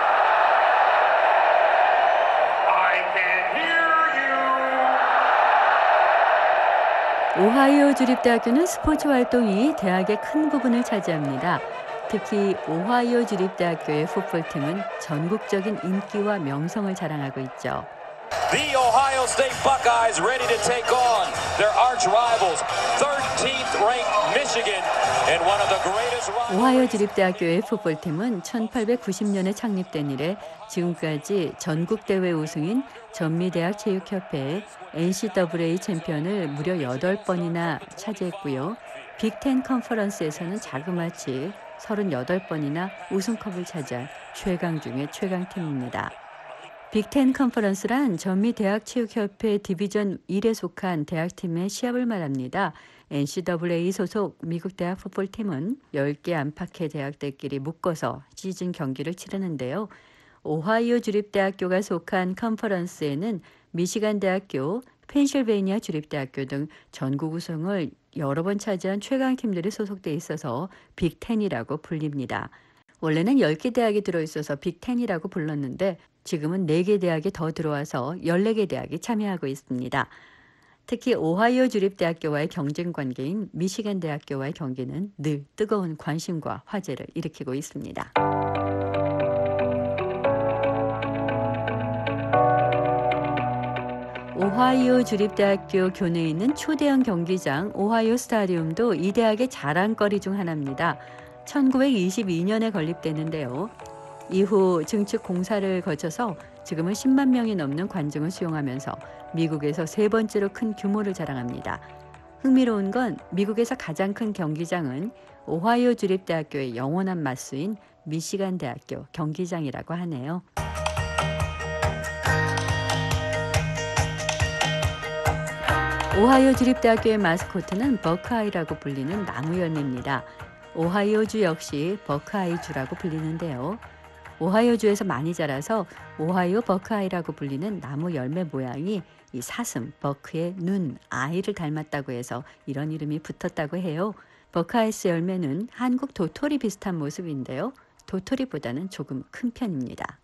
오하이오 주립대학교는 스포츠 활동이 대학의 큰 부분을 차지합니다. 특히 오하이오 주립대학교의 풋볼팀은 전국적인 인기와 명성을 자랑하고 있죠. The Ohio State Buckeyes ready to take on their arch rivals, 13th ranked Michigan, and one of the greatest rivalries. 오하이오 주립대학교의 풋볼팀은 1890년에 창립된 이래 지금까지 전국 대회 우승인 전미대학 체육협회의 NCAA 챔피언을 무려 8번이나 차지했고요. 빅텐 컨퍼런스에서는 자그마치 38번이나 우승컵을 차지한 최강 중의 최강팀입니다. 빅텐 컨퍼런스란 전미 대학체육협회 디비전 1에 속한 대학팀의 시합을 말합니다. NCAA 소속 미국 대학 풋볼팀은 10개 안팎의 대학들끼리 묶어서 시즌 경기를 치르는데요. 오하이오 주립대학교가 속한 컨퍼런스에는 미시간 대학교, 펜실베이니아 주립대학교 등 전국 우승을 여러 번 차지한 최강팀들이 소속돼 있어서 빅텐이라고 불립니다. 원래는 10개 대학이 들어있어서 빅텐이라고 불렀는데 지금은 4개 대학이 더 들어와서 14개 대학이 참여하고 있습니다. 특히 오하이오 주립대학교와의 경쟁 관계인 미시간 대학교와의 경기는 늘 뜨거운 관심과 화제를 일으키고 있습니다. 오하이오 주립대학교 교내에 있는 초대형 경기장 오하이오 스타디움도 이 대학의 자랑거리 중 하나입니다. 1922년에 건립됐는데요. 이후 증축 공사를 거쳐서 지금은 10만 명이 넘는 관중을 수용하면서 미국에서 세 번째로 큰 규모를 자랑합니다. 흥미로운 건 미국에서 가장 큰 경기장은 오하이오 주립대학교의 영원한 맞수인 미시간 대학교 경기장이라고 하네요. 오하이오 주립대학교의 마스코트는 버크아이라고 불리는 나무 열매입니다. 오하이오주 역시 버크아이주라고 불리는데요. 오하이오주에서 많이 자라서 오하이오 버크아이라고 불리는 나무 열매 모양이 이 사슴, 버크의 눈, 아이를 닮았다고 해서 이런 이름이 붙었다고 해요. 버크아이스 열매는 한국 도토리 비슷한 모습인데요. 도토리보다는 조금 큰 편입니다.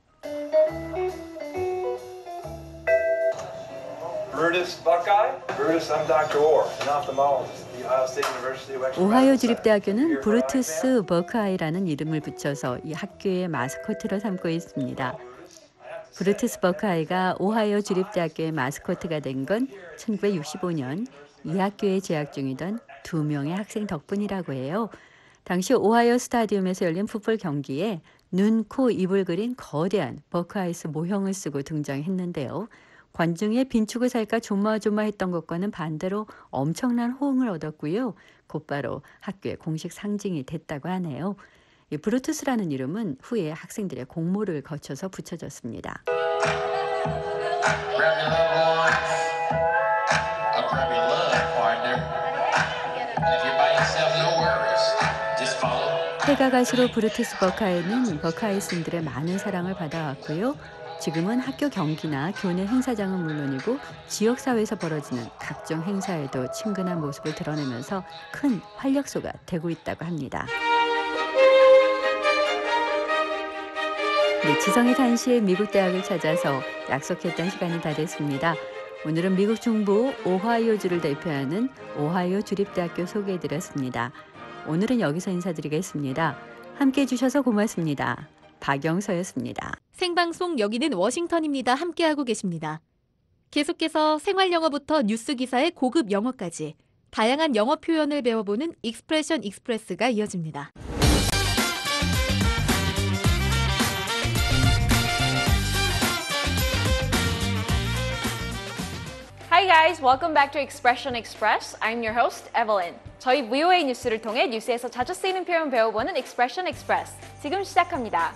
Brutus Buckeye. Brutus, I'm Dr. Orr, an ophthalmologist at the Ohio State University of Exeter. 오하이오 주립대학교는 브루투스 버크아이라는 이름을 붙여서 이 학교의 마스코트로 삼고 있습니다. 브루투스 버크아이가 오하이오 주립대학교의 마스코트가 된 건 1965년 이 학교에 재학 중이던 2명의 학생 덕분이라고 해요. 당시 오하이오 스타디움에서 열린 풋볼 경기에 눈, 코, 입을 그린 거대한 버크아이스 모형을 쓰고 등장했는데요. 관중의 빈축을 살까 조마조마했던 것과는 반대로 엄청난 호응을 얻었고요. 곧바로 학교의 공식 상징이 됐다고 하네요. 이 브루투스라는 이름은 후에 학생들의 공모를 거쳐서 붙여졌습니다. 태가 가수로 브루투스 버카이는 버카이슨들의 많은 사랑을 받아왔고요. 지금은 학교 경기나 교내 행사장은 물론이고 지역사회에서 벌어지는 각종 행사에도 친근한 모습을 드러내면서 큰 활력소가 되고 있다고 합니다. 네, 지성이 단시에 미국 대학을 찾아서 약속했던 시간이 다 됐습니다. 오늘은 미국 중부 오하이오주를 대표하는 오하이오 주립대학교 소개해드렸습니다. 오늘은 여기서 인사드리겠습니다. 함께해 주셔서 고맙습니다. 박영서였습니다. 생방송 여기는 워싱턴입니다. 함께하고 계십니다. 계속해서 생활영어부터 뉴스 기사의 고급 영어까지 다양한 영어 표현을 배워보는 익스프레션 익스프레스가 이어집니다. Hi guys, welcome back to Expression Express. I'm your host, Evelyn. 저희 VOA 뉴스를 통해 뉴스에서 자주 쓰이는 표현 배워보는 Expression Express. 지금 시작합니다.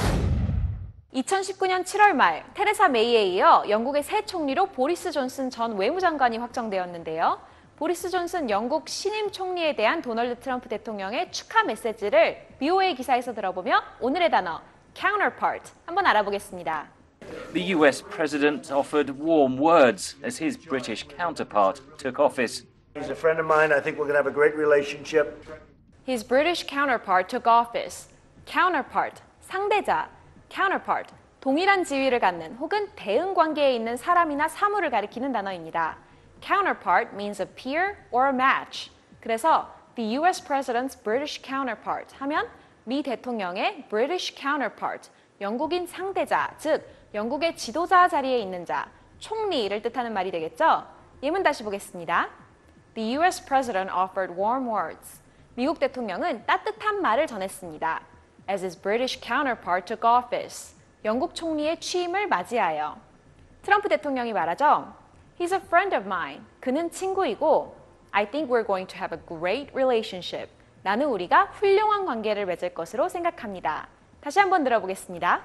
2019년 7월 말 테레사 메이에 이어 영국의 새 총리로 보리스 존슨 전 외무장관이 확정되었는데요. 보리스 존슨 영국 신임 총리에 대한 도널드 트럼프 대통령의 축하 메시지를 VOA 기사에서 들어보며 오늘의 단어 counterpart 한번 알아보겠습니다. The US president offered warm words as his British counterpart took office. He's a friend of mine. I think we're going to have a great relationship. His British counterpart took office. Counterpart, 상대자. Counterpart, 동일한 지위를 갖는 혹은 대응 관계에 있는 사람이나 사물을 가리키는 단어입니다. Counterpart means a peer or a match. 그래서 the US president's British counterpart 하면 미 대통령의 British counterpart, 영국인 상대자, 즉 영국의 지도자 자리에 있는 자, 총리를 뜻하는 말이 되겠죠? 예문 다시 보겠습니다. The US president offered warm words. 미국 대통령은 따뜻한 말을 전했습니다. As his British counterpart took office. 영국 총리의 취임을 맞이하여. 트럼프 대통령이 말하죠. He's a friend of mine. 그는 친구이고 I think we're going to have a great relationship. 나는 우리가 훌륭한 관계를 맺을 것으로 생각합니다. 다시 한번 들어보겠습니다.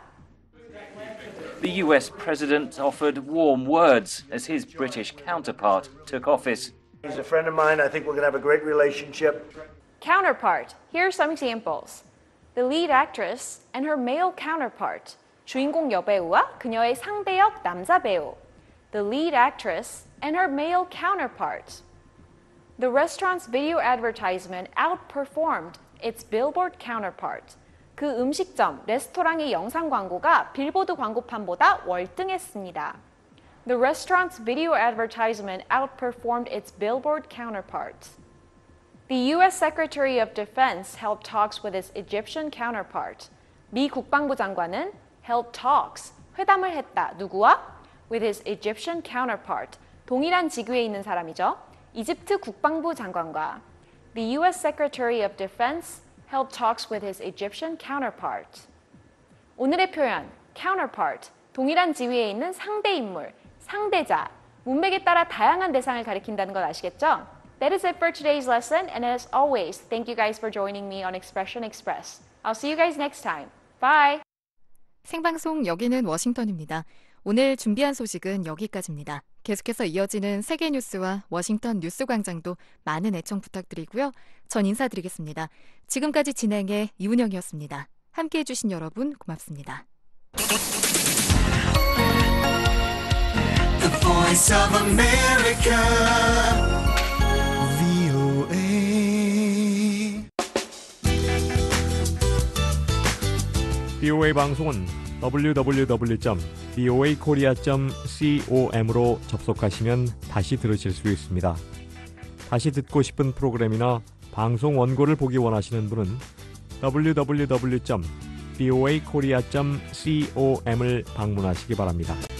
The US president offered warm words as his British counterpart took office. He's a friend of mine. I think we're going to have a great relationship. Counterpart. Here are some examples. The lead actress and her male counterpart. 주인공 여배우와 그녀의 상대역 남자 배우. The lead actress and her male counterpart. The restaurant's video advertisement outperformed its billboard counterpart. 그 음식점, 레스토랑의 영상 광고가 빌보드 광고판보다 월등했습니다. The restaurant's video advertisement outperformed its billboard counterpart. The U.S. Secretary of Defense held talks with its Egyptian counterpart. 미 국방부 장관은 held talks, 회담을 했다. 누구와? With his Egyptian counterpart. 동일한 직위에 있는 사람이죠. 이집트 국방부 장관과. The U.S. Secretary of Defense held talks with his Egyptian counterpart. 오늘의 표현, counterpart, 동일한 지위에 있는 상대 인물, 상대자, 문맥에 따라 다양한 대상을 가리킨다는 걸 아시겠죠? That is it for today's lesson, and as always, thank you guys for joining me on Expression Express. I'll see you guys next time. Bye! 생방송 여기는 워싱턴입니다. 오늘 준비한 소식은 여기까지입니다. 계속해서 이어지는 세계 뉴스와 워싱턴 뉴스광장도 많은 애청 부탁드리고요. 전 인사드리겠습니다. 지금까지 진행의 이운영이었습니다. 함께해 주신 여러분 고맙습니다. The Voice of America, VOA. VOA 방송은 www.voakorea.com으로 접속하시면 다시 들으실 수 있습니다. 다시 듣고 싶은 프로그램이나 방송 원고를 보기 원하시는 분은 www.voakorea.com을 방문하시기 바랍니다.